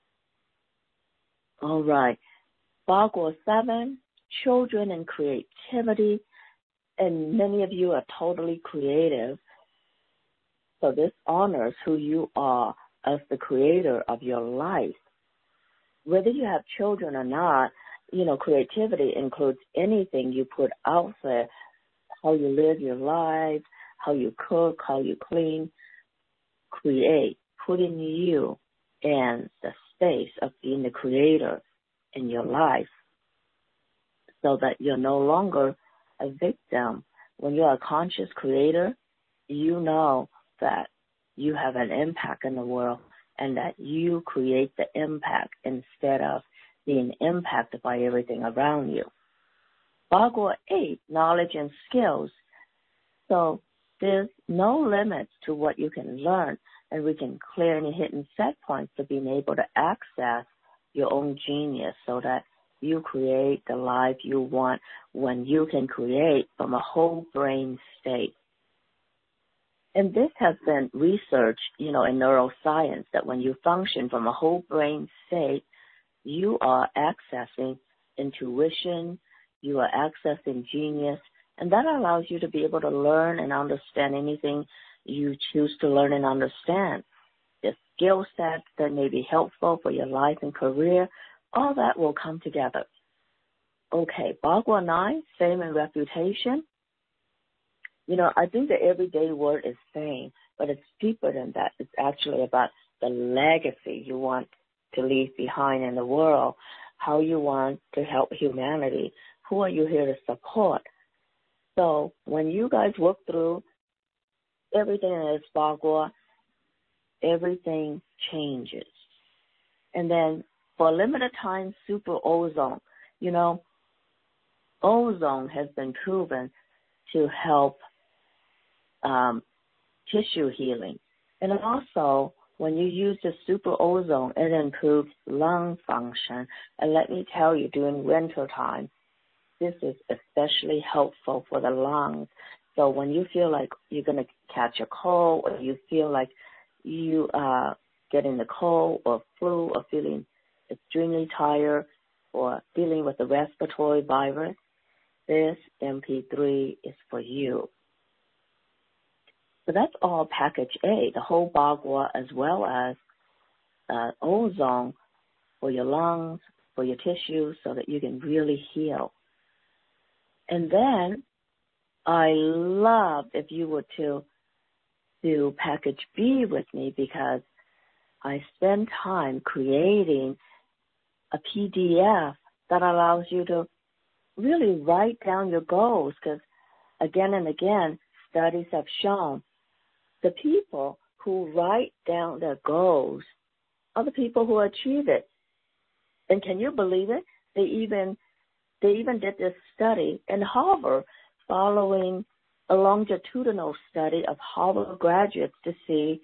B: All right. Bagua 7, children and creativity. And many of you are totally creative. So this honors who you are as the creator of your life. Whether you have children or not, you know, creativity includes anything you put out there, how you live your life, how you cook, how you clean. Create, putting you in the space of being the creator in your life, so that you're no longer a victim. When you're a conscious creator, you know that you have an impact in the world and that you create the impact instead of being impacted by everything around you. Bagua 8, knowledge and skills. So there's no limits to what you can learn, and we can clear any hidden set points to being able to access your own genius so that you create the life you want when you can create from a whole brain state. And this has been researched, you know, in neuroscience, that when you function from a whole brain state, you are accessing intuition, you are accessing genius, and that allows you to be able to learn and understand anything you choose to learn and understand. The skill sets that may be helpful for your life and career, all that will come together. Okay, Bagua 9, fame and reputation. You know, I think the everyday word is fame, but it's deeper than that. It's actually about the legacy you want to leave behind in the world, how you want to help humanity, who are you here to support. So when you guys work through everything that is Bagua, everything changes. And then for a limited time, super ozone. You know, ozone has been proven to help tissue healing. And also, when you use the super ozone, it improves lung function. And let me tell you, during winter time, this is especially helpful for the lungs. So when you feel like you're going to catch a cold, or you feel like you are getting the cold or flu, or feeling extremely tired, or dealing with the respiratory virus, this MP3 is for you. So that's all package A, the whole Bagua, as well as ozone for your lungs, for your tissues, so that you can really heal. And then I love if you were to do package B with me, because I spend time creating a PDF that allows you to really write down your goals, because again and again, studies have shown the people who write down their goals are the people who achieve it. And can you believe it? They even They even did this study in Harvard following a longitudinal study of Harvard graduates to see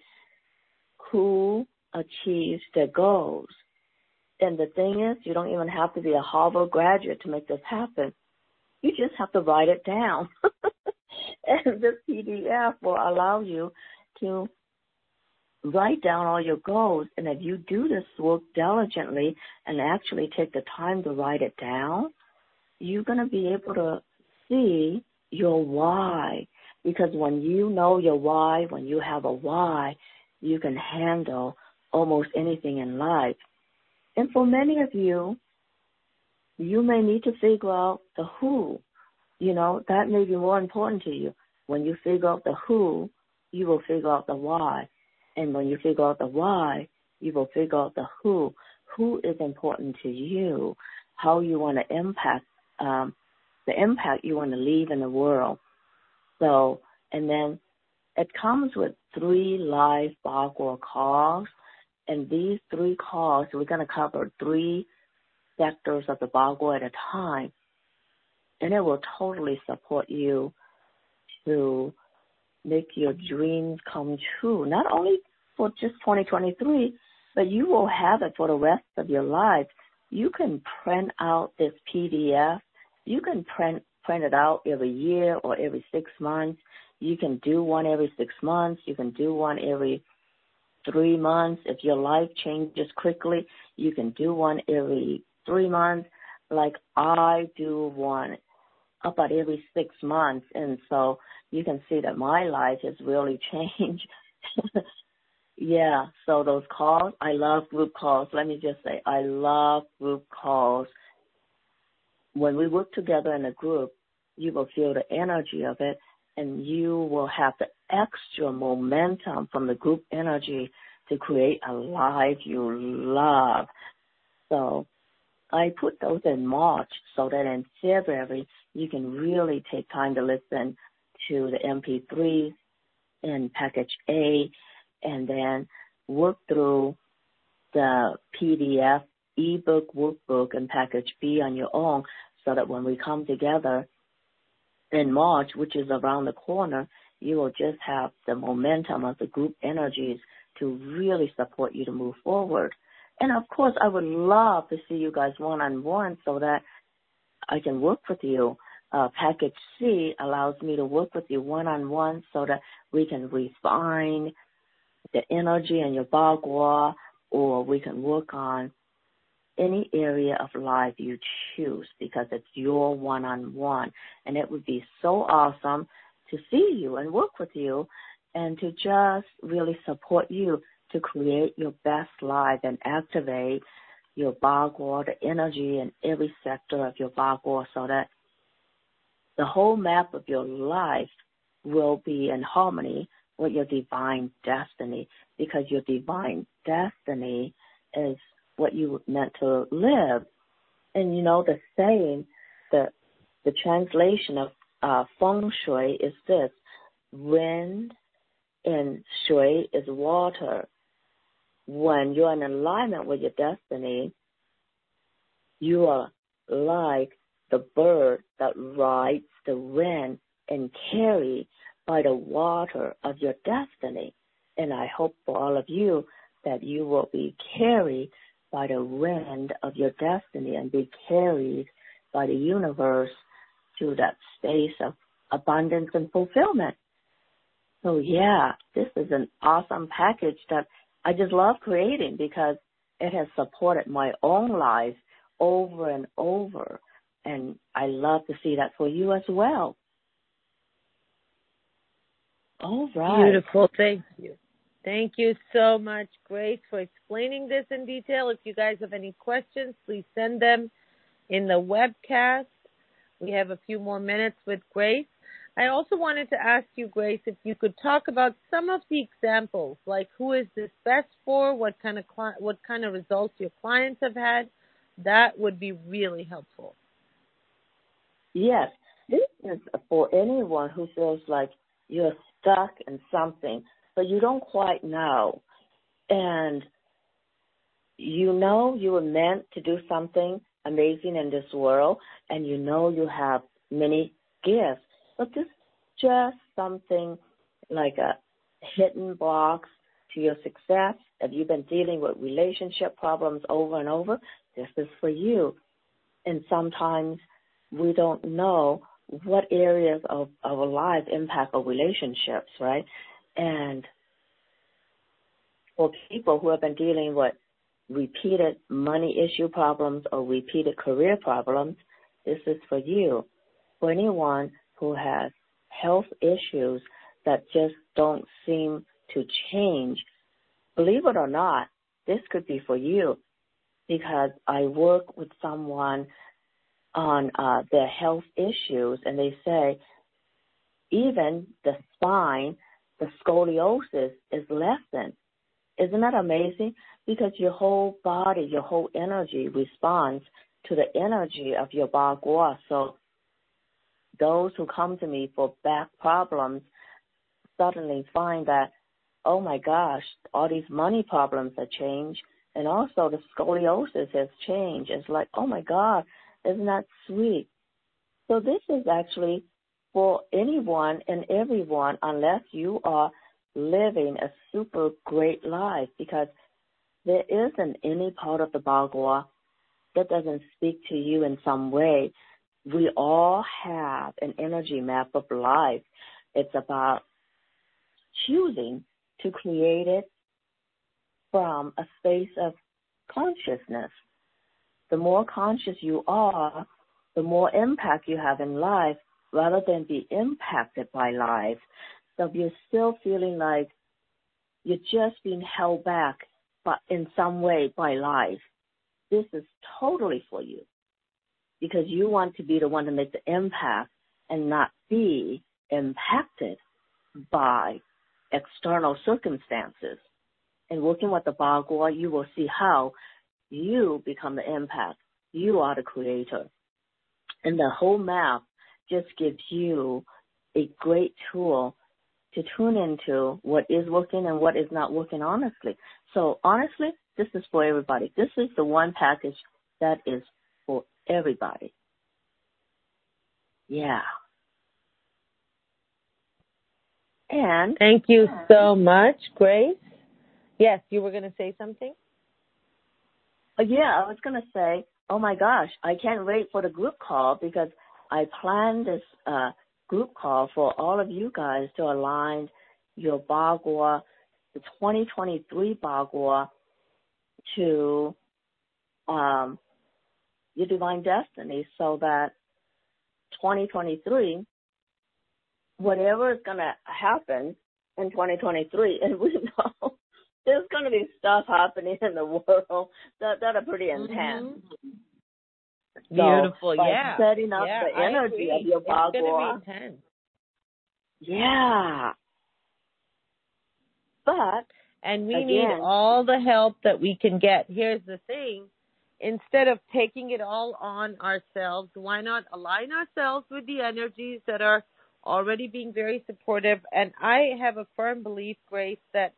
B: who achieves their goals. And the thing is, you don't even have to be a Harvard graduate to make this happen. You just have to write it down. And this PDF will allow you to write down all your goals. And if you do this work diligently and actually take the time to write it down, you're going to be able to see your why. Because when you know your why, when you have a why, you can handle almost anything in life. And for many of you, you may need to figure out the who. You know, that may be more important to you. When you figure out the who, you will figure out the why. And when you figure out the why, you will figure out the who. Who is important to you, how you want to impact, the impact you want to leave in the world. So, and then it comes with 3 live Bagua calls. And these 3 calls, we're going to cover 3 sectors of the Bagua at a time. And it will totally support you to make your dreams come true, not only for just 2023, but you will have it for the rest of your life. You can print out this PDF. You can print it out every year or every 6 months. You can do one every 6 months. You can do one every 3 months. If your life changes quickly, you can do one every 3 months. Like I do one about every 6 months. And so you can see that my life has really changed. Yeah, so those calls, I love group calls. Let me just say, I love group calls. When we work together in a group, you will feel the energy of it, and you will have the extra momentum from the group energy to create a life you love. So I put those in March so that in February you can really take time to listen to the MP3 in package A and then work through the PDF, ebook, workbook, and package B on your own so that when we come together in March, which is around the corner, you will just have the momentum of the group energies to really support you to move forward. And, of course, I would love to see you guys one-on-one so that I can work with you. Package C allows me to work with you one-on-one so that we can refine the energy in your Bagua, or we can work on any area of life you choose because it's your one-on-one. And it would be so awesome to see you and work with you and to just really support you to create your best life and activate your Bagua, the energy in every sector of your Bagua so that the whole map of your life will be in harmony with your divine destiny, because your divine destiny is what you were meant to live. And, you know, the saying, the translation of feng shui is this: wind and shui is water. When you're in alignment with your destiny, you are like the bird that rides the wind and carried by the water of your destiny. And I hope for all of you that you will be carried by the wind of your destiny and be carried by the universe to that space of abundance and fulfillment. So, yeah, this is an awesome package that I just love creating because it has supported my own life over and over. And I love to see that for you as well. All right.
D: Beautiful. Thank you. Thank you so much, Grace, for explaining this in detail. If you guys have any questions, please send them in the webcast. We have a few more minutes with Grace. I also wanted to ask you, Grace, if you could talk about some of the examples, like who is this best for, what kind of results your clients have had. That would be really helpful.
B: Yes, this is for anyone who feels like you're stuck in something, but you don't quite know. And you know you were meant to do something amazing in this world, and you know you have many gifts. But this is just something like a hidden box to your success. If you've been dealing with relationship problems over and over, this is for you. And sometimes we don't know what areas of our life impact our relationships, right? And for people who have been dealing with repeated money issue problems or repeated career problems, this is for you. For anyone who has health issues that just don't seem to change, believe it or not, this could be for you, because I work with someone on their health issues, and they say even the spine, the scoliosis is lessened. Isn't that amazing? Because your whole body, your whole energy responds to the energy of your Bagua. So those who come to me for back problems suddenly find that, oh my gosh, all these money problems have changed, and also the scoliosis has changed. It's like, oh my God, isn't that sweet? So this is actually for anyone and everyone, unless you are living a super great life, because there isn't any part of the Bagua that doesn't speak to you in some way. We all have an energy map of life. It's about choosing to create it from a space of consciousness. The more conscious you are, the more impact you have in life, rather than be impacted by life. So if you're still feeling like you're just being held back in some way by life, this is totally for you, because you want to be the one to make the impact and not be impacted by external circumstances. And working with the Bagua, you will see how you become the impact. You are the creator. And the whole map just gives you a great tool to tune into what is working and what is not working honestly. So honestly, this is for everybody. This is the one package that is for everybody. Yeah. And
D: thank you so much, Grace. Yes, you were going to say something?
B: Yeah, I was going to say, oh my gosh, I can't wait for the group call, because I planned this group call for all of you guys to align your Bagua, the 2023 Bagua, to your divine destiny, so that 2023, whatever is going to happen in 2023, and we know there's going to be stuff happening in the world that are pretty intense.
D: Mm-hmm.
B: So
D: Beautiful,
B: by
D: yeah.
B: setting up the energy of your Bagua,
D: it's going to be intense.
B: Yeah. But
D: and we need all the help that we can get. Here's the thing. Instead of taking it all on ourselves, why not align ourselves with the energies that are already being very supportive? And I have a firm belief, Grace, that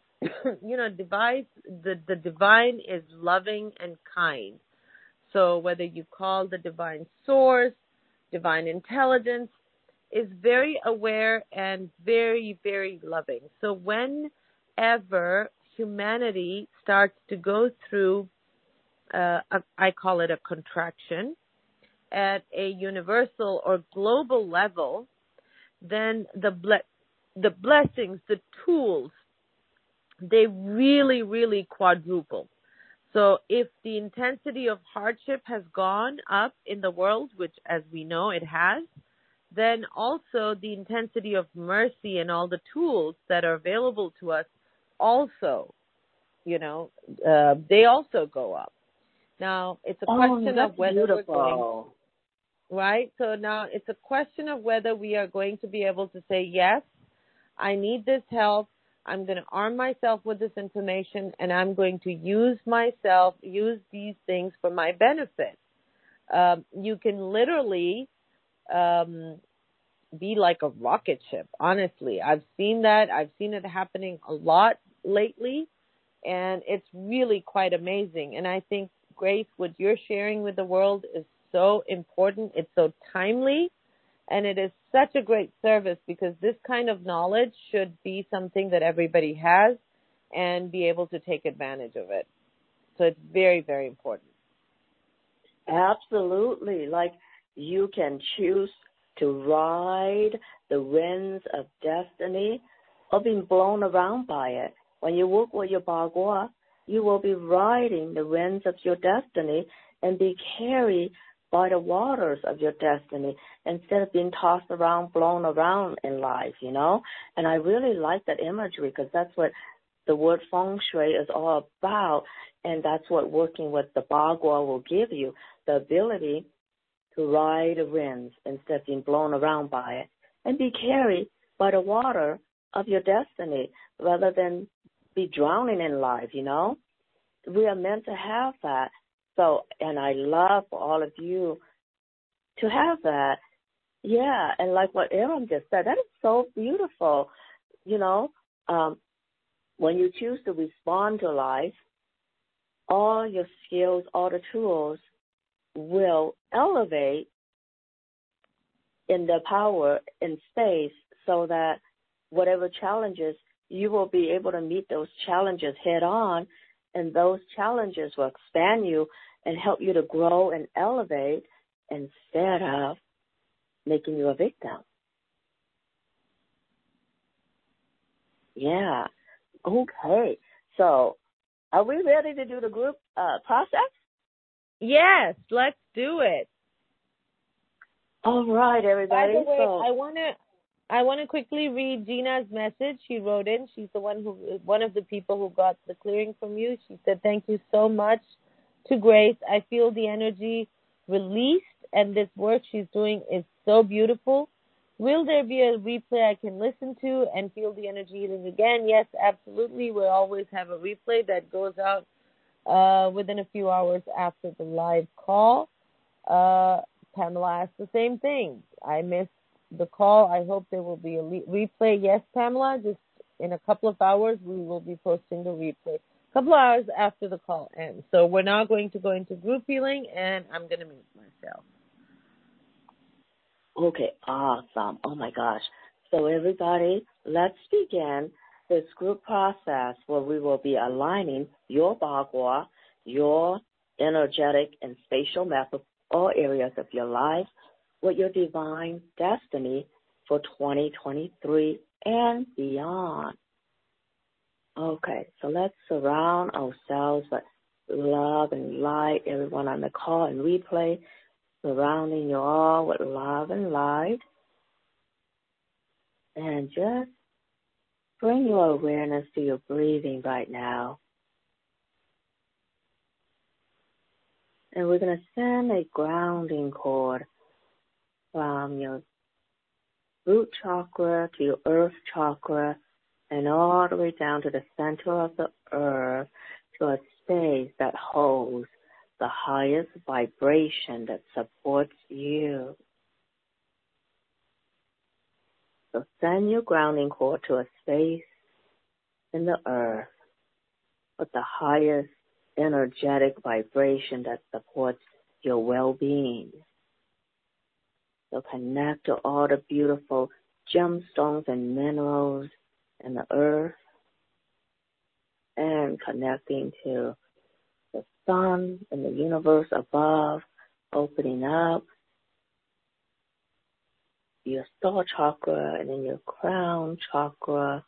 D: the divine is loving and kind. So whether you call the divine source, divine intelligence, is very aware and very, very loving. So whenever humanity starts to go through, I call it a contraction, at a universal or global level, then the blessings, the tools, they really, really quadruple. So if the intensity of hardship has gone up in the world, which as we know it has, then also the intensity of mercy and all the tools that are available to us also, they also go up. Now, it's a question of whether we're going, right? So now it's a question of whether we are going to be able to say, yes, I need this help. I'm going to arm myself with this information, and I'm going to use these things for my benefit. You can literally be like a rocket ship, honestly. I've seen that. I've seen it happening a lot lately, and it's really quite amazing. And I think Grace, what you're sharing with the world is so important. It's so timely, and it is such a great service because this kind of knowledge should be something that everybody has and be able to take advantage of it. So it's very, very important.
B: Absolutely. Like you can choose to ride the winds of destiny or being blown around by it. When you work with your Bagua, you will be riding the winds of your destiny and be carried by the waters of your destiny instead of being tossed around, blown around in life, you know. And I really like that imagery because that's what the word feng shui is all about, and that's what working with the Bagua will give you, the ability to ride the winds instead of being blown around by it and be carried by the water of your destiny rather than be drowning in life, you know. We are meant to have that. So, and I love for all of you to have that. Yeah, and like what Aaron just said, that is so beautiful. You know, when you choose to respond to life, all your skills, all the tools will elevate in their power in space so that whatever challenges, you will be able to meet those challenges head on, and those challenges will expand you and help you to grow and elevate instead of making you a victim. Yeah. Okay. So are we ready to do the group process?
D: Yes, let's do it.
B: All right, everybody.
D: By the way,
B: so,
D: I want to quickly read Gina's message. She wrote in. She's the one of the people who got the clearing from you. She said, "Thank you so much to Grace. I feel the energy released, and this work she's doing is so beautiful. Will there be a replay I can listen to and feel the energy healing again?" Yes, absolutely. We'll always have a replay that goes out within a few hours after the live call. Pamela asked the same thing. I missed the call. I hope there will be a replay. Yes, Pamela, just in a couple of hours we will be posting the replay. A couple of hours after the call ends. So we're now going to go into group healing, and I'm going to mute myself.
B: Okay, awesome. Oh, my gosh. So, everybody, let's begin this group process where we will be aligning your Bagua, your energetic and spatial map of all areas of your life with your divine destiny for 2023 and beyond. Okay, so let's surround ourselves with love and light, everyone on the call and replay, surrounding you all with love and light. And just bring your awareness to your breathing right now. And we're going to send a grounding cord from your root chakra to your earth chakra and all the way down to the center of the earth to a space that holds the highest vibration that supports you. So send your grounding cord to a space in the earth with the highest energetic vibration that supports your well-being. So connect to all the beautiful gemstones and minerals in the earth and connecting to the sun and the universe above, opening up your soul chakra and then your crown chakra.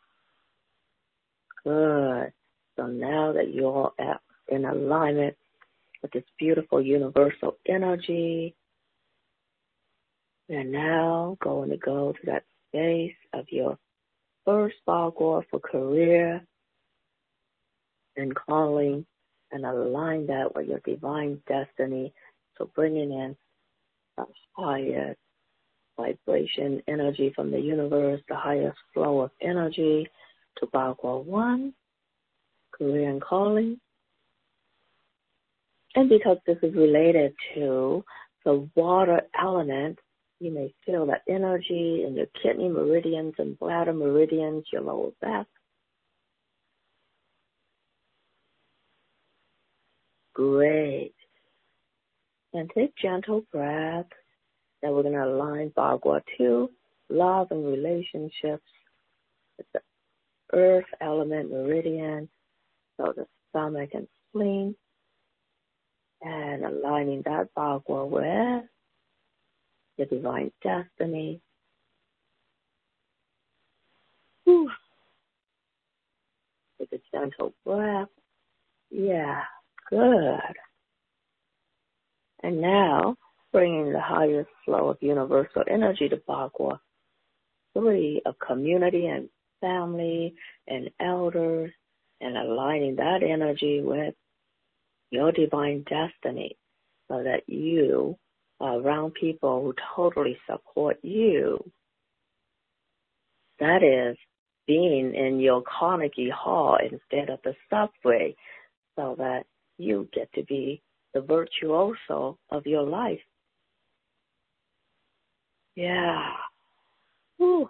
B: Good. So now that you're in alignment with this beautiful universal energy, you're now going to go to that space of your first Bagua for career and calling and align that with your divine destiny. So bringing in the highest vibration energy from the universe, the highest flow of energy to Bagua 1, career and calling. And because this is related to the water element, you may feel that energy in your kidney meridians and bladder meridians, your lower back. Great. And take gentle breaths. Now we're going to align Bagua to love and relationships. It's the earth element meridian, so the stomach and spleen. And aligning that Bagua with the divine destiny. Whew. Take a gentle breath. Yeah, good. And now, bringing the highest flow of universal energy to Bagua 3 of community and family and elders, and aligning that energy with your divine destiny so that you are around people who totally support you. That is, being in your Carnegie Hall instead of the subway so that you get to be the virtuoso of your life. Yeah. Whew.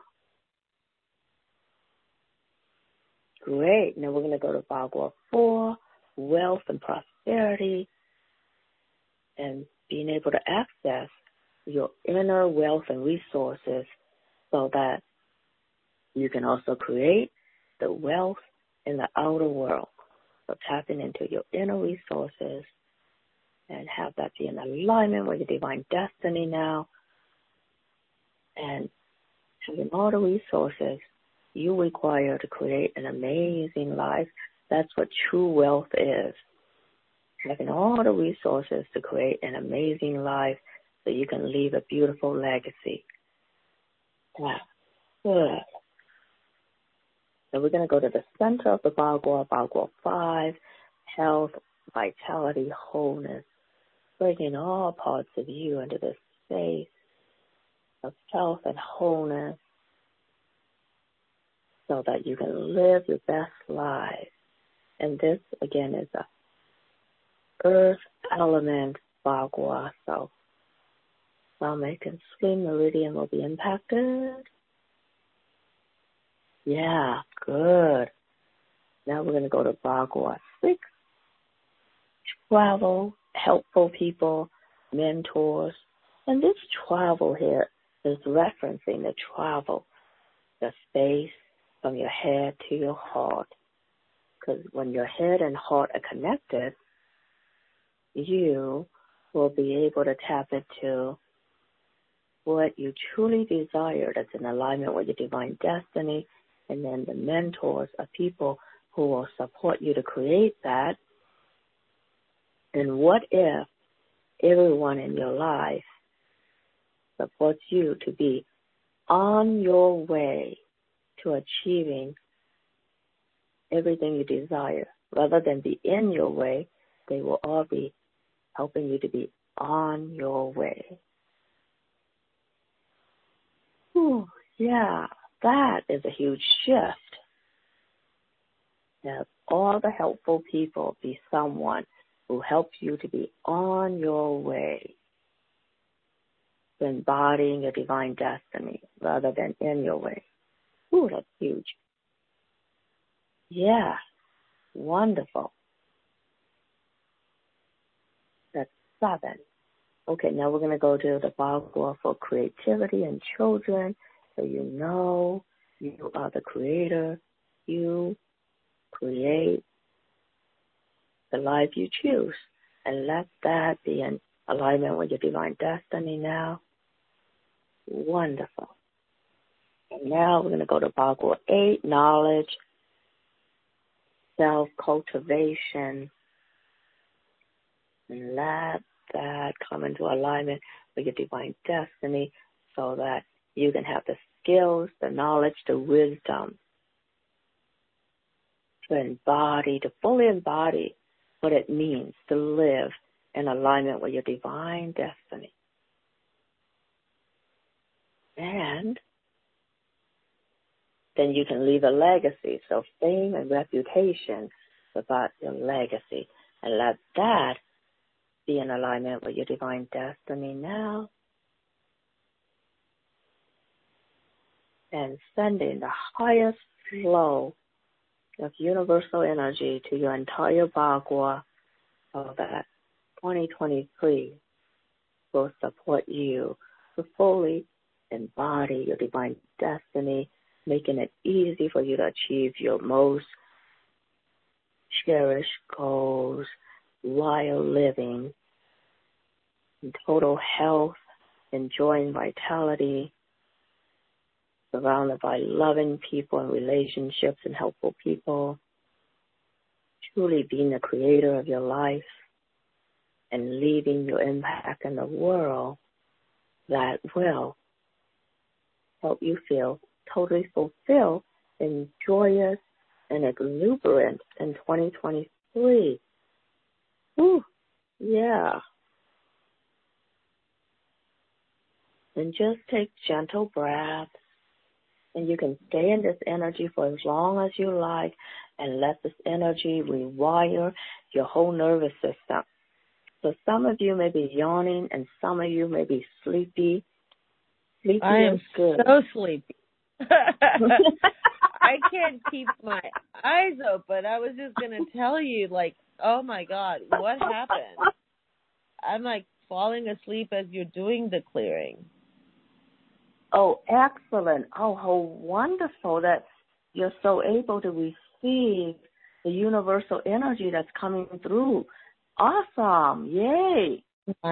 B: Great. Now we're going to go to Bagua 4, wealth and prosperity, and being able to access your inner wealth and resources so that you can also create the wealth in the outer world. So tapping into your inner resources and have that be in alignment with your divine destiny now, and having all the resources you require to create an amazing life. That's what true wealth is. Having all the resources to create an amazing life so you can leave a beautiful legacy. Yeah. Good. So we're going to go to the center of the Bagua, Bagua 5, health, vitality, wholeness, bringing all parts of you into this space of health and wholeness so that you can live your best life. And this, again, is a earth element Bagua, so stomach and spleen meridian will be impacted. Yeah, good. Now we're going to go to Bagua 6. Travel, helpful people, mentors. And this travel here is referencing the travel, the space from your head to your heart. Because when your head and heart are connected, you will be able to tap into what you truly desire that's in alignment with your divine destiny. And then the mentors are people who will support you to create that. And what if everyone in your life supports you to be on your way to achieving everything you desire? Rather than be in your way, they will all be helping you to be on your way. Whew, yeah, that is a huge shift. Have all the helpful people be someone who helps you to be on your way to embodying your divine destiny rather than in your way. Ooh, that's huge. Yeah, wonderful. That's 7. Okay, now we're going to go to the Bagua for creativity and children. So you know you are the creator. You create the life you choose. And let that be in alignment with your divine destiny now. Wonderful. And now we're going to go to Bagua 8, knowledge, self-cultivation. And let that come into alignment with your divine destiny so that you can have the skills, the knowledge, the wisdom to fully embody what it means to live in alignment with your divine destiny. And then you can leave a legacy. So fame and reputation is about your legacy. And let that be in alignment with your divine destiny now. And sending the highest flow of universal energy to your entire Bagua so that 2023 will support you to fully embody your divine destiny, making it easy for you to achieve your most cherished goals while living in total health, enjoying vitality, surrounded by loving people and relationships and helpful people, truly being the creator of your life and leaving your impact in the world that will help you feel totally fulfilled and joyous and exuberant in 2023. Whew, yeah. And just take gentle breaths. And you can stay in this energy for as long as you like and let this energy rewire your whole nervous system. So some of you may be yawning and some of you may be sleepy. Sleepy
D: I am
B: is good.
D: so sleepy. I can't keep my eyes open. I was just going to tell you, like, oh my God, what happened? I'm like falling asleep as you're doing the clearing.
B: Oh, excellent. Oh, how wonderful that you're so able to receive the universal energy that's coming through. Awesome. Yay.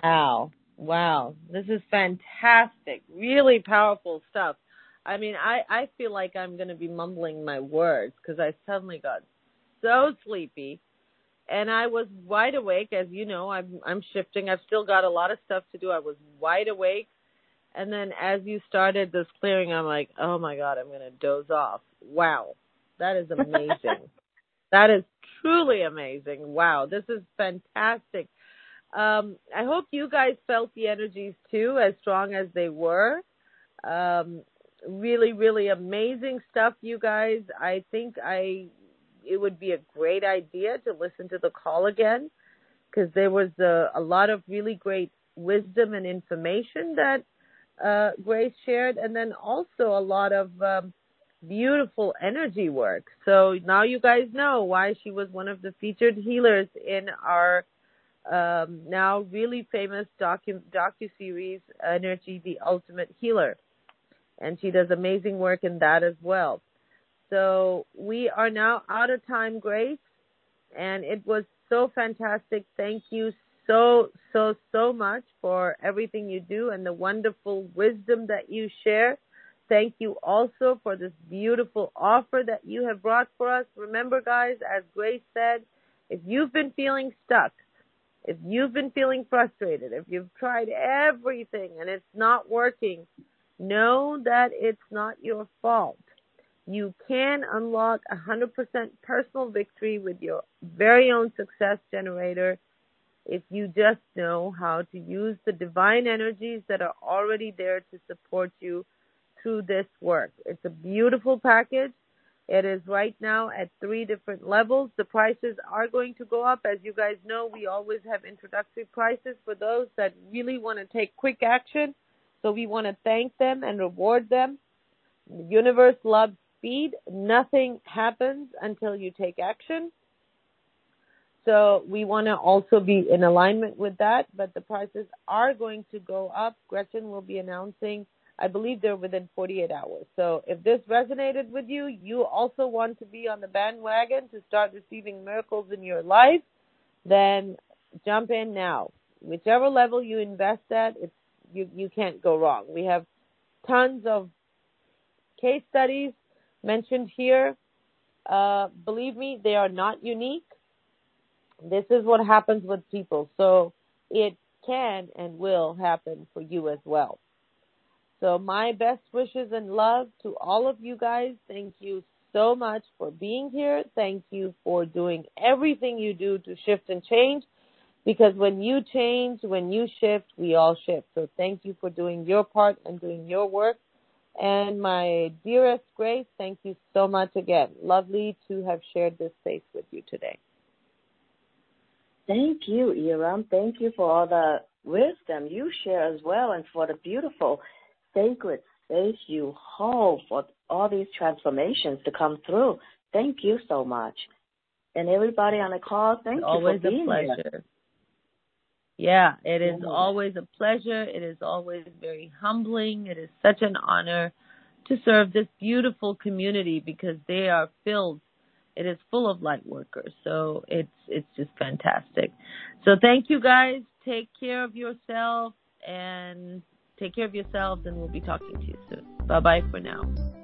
D: Wow. This is fantastic. Really powerful stuff. I mean, I feel like I'm going to be mumbling my words because I suddenly got so sleepy. And I was wide awake. As you know, I'm shifting. I've still got a lot of stuff to do. I was wide awake. And then as you started this clearing, I'm like, oh, my God, I'm going to doze off. Wow. That is amazing. That is truly amazing. Wow. This is fantastic. I hope you guys felt the energies, too, as strong as they were. Really, really amazing stuff, you guys. I think it would be a great idea to listen to the call again because there was a lot of really great wisdom and information that Grace shared, and then also a lot of beautiful energy work. So now you guys know why she was one of the featured healers in our now really famous docu-series, Energy, the Ultimate Healer. And she does amazing work in that as well. So we are now out of time, Grace, and it was so fantastic. Thank you so much for everything you do and the wonderful wisdom that you share. Thank you also for this beautiful offer that you have brought for us. Remember, guys, as Grace said, if you've been feeling stuck, if you've been feeling frustrated, if you've tried everything and it's not working, know that it's not your fault. You can unlock 100% personal victory with your very own success generator if you just know how to use the divine energies that are already there to support you through this work. It's a beautiful package. It is right now at 3 different levels. The prices are going to go up. As you guys know, we always have introductory prices for those that really want to take quick action. So we want to thank them and reward them. The universe loves speed. Nothing happens until you take action. So we want to also be in alignment with that, but the prices are going to go up. Gretchen will be announcing, I believe they're within 48 hours. So if this resonated with you, you also want to be on the bandwagon to start receiving miracles in your life, then jump in now. Whichever level you invest at, you can't go wrong. We have tons of case studies mentioned here. Believe me, they are not unique. This is what happens with people. So it can and will happen for you as well. So my best wishes and love to all of you guys. Thank you so much for being here. Thank you for doing everything you do to shift and change. Because when you change, when you shift, we all shift. So thank you for doing your part and doing your work. And my dearest Grace, thank you so much again. Lovely to have shared this space with you today.
B: Thank you, Iram. Thank you for all the wisdom you share as well and for the beautiful sacred space you hold for all these transformations to come through. Thank you so much. And everybody on the call, thank you for being here.
D: Always a pleasure. Yeah, it is always a pleasure. It is always very humbling. It is such an honor to serve this beautiful community because they are filled. It is full of light workers. So it's just fantastic. So thank you guys. Take care of yourself and we'll be talking to you soon. Bye-bye for now.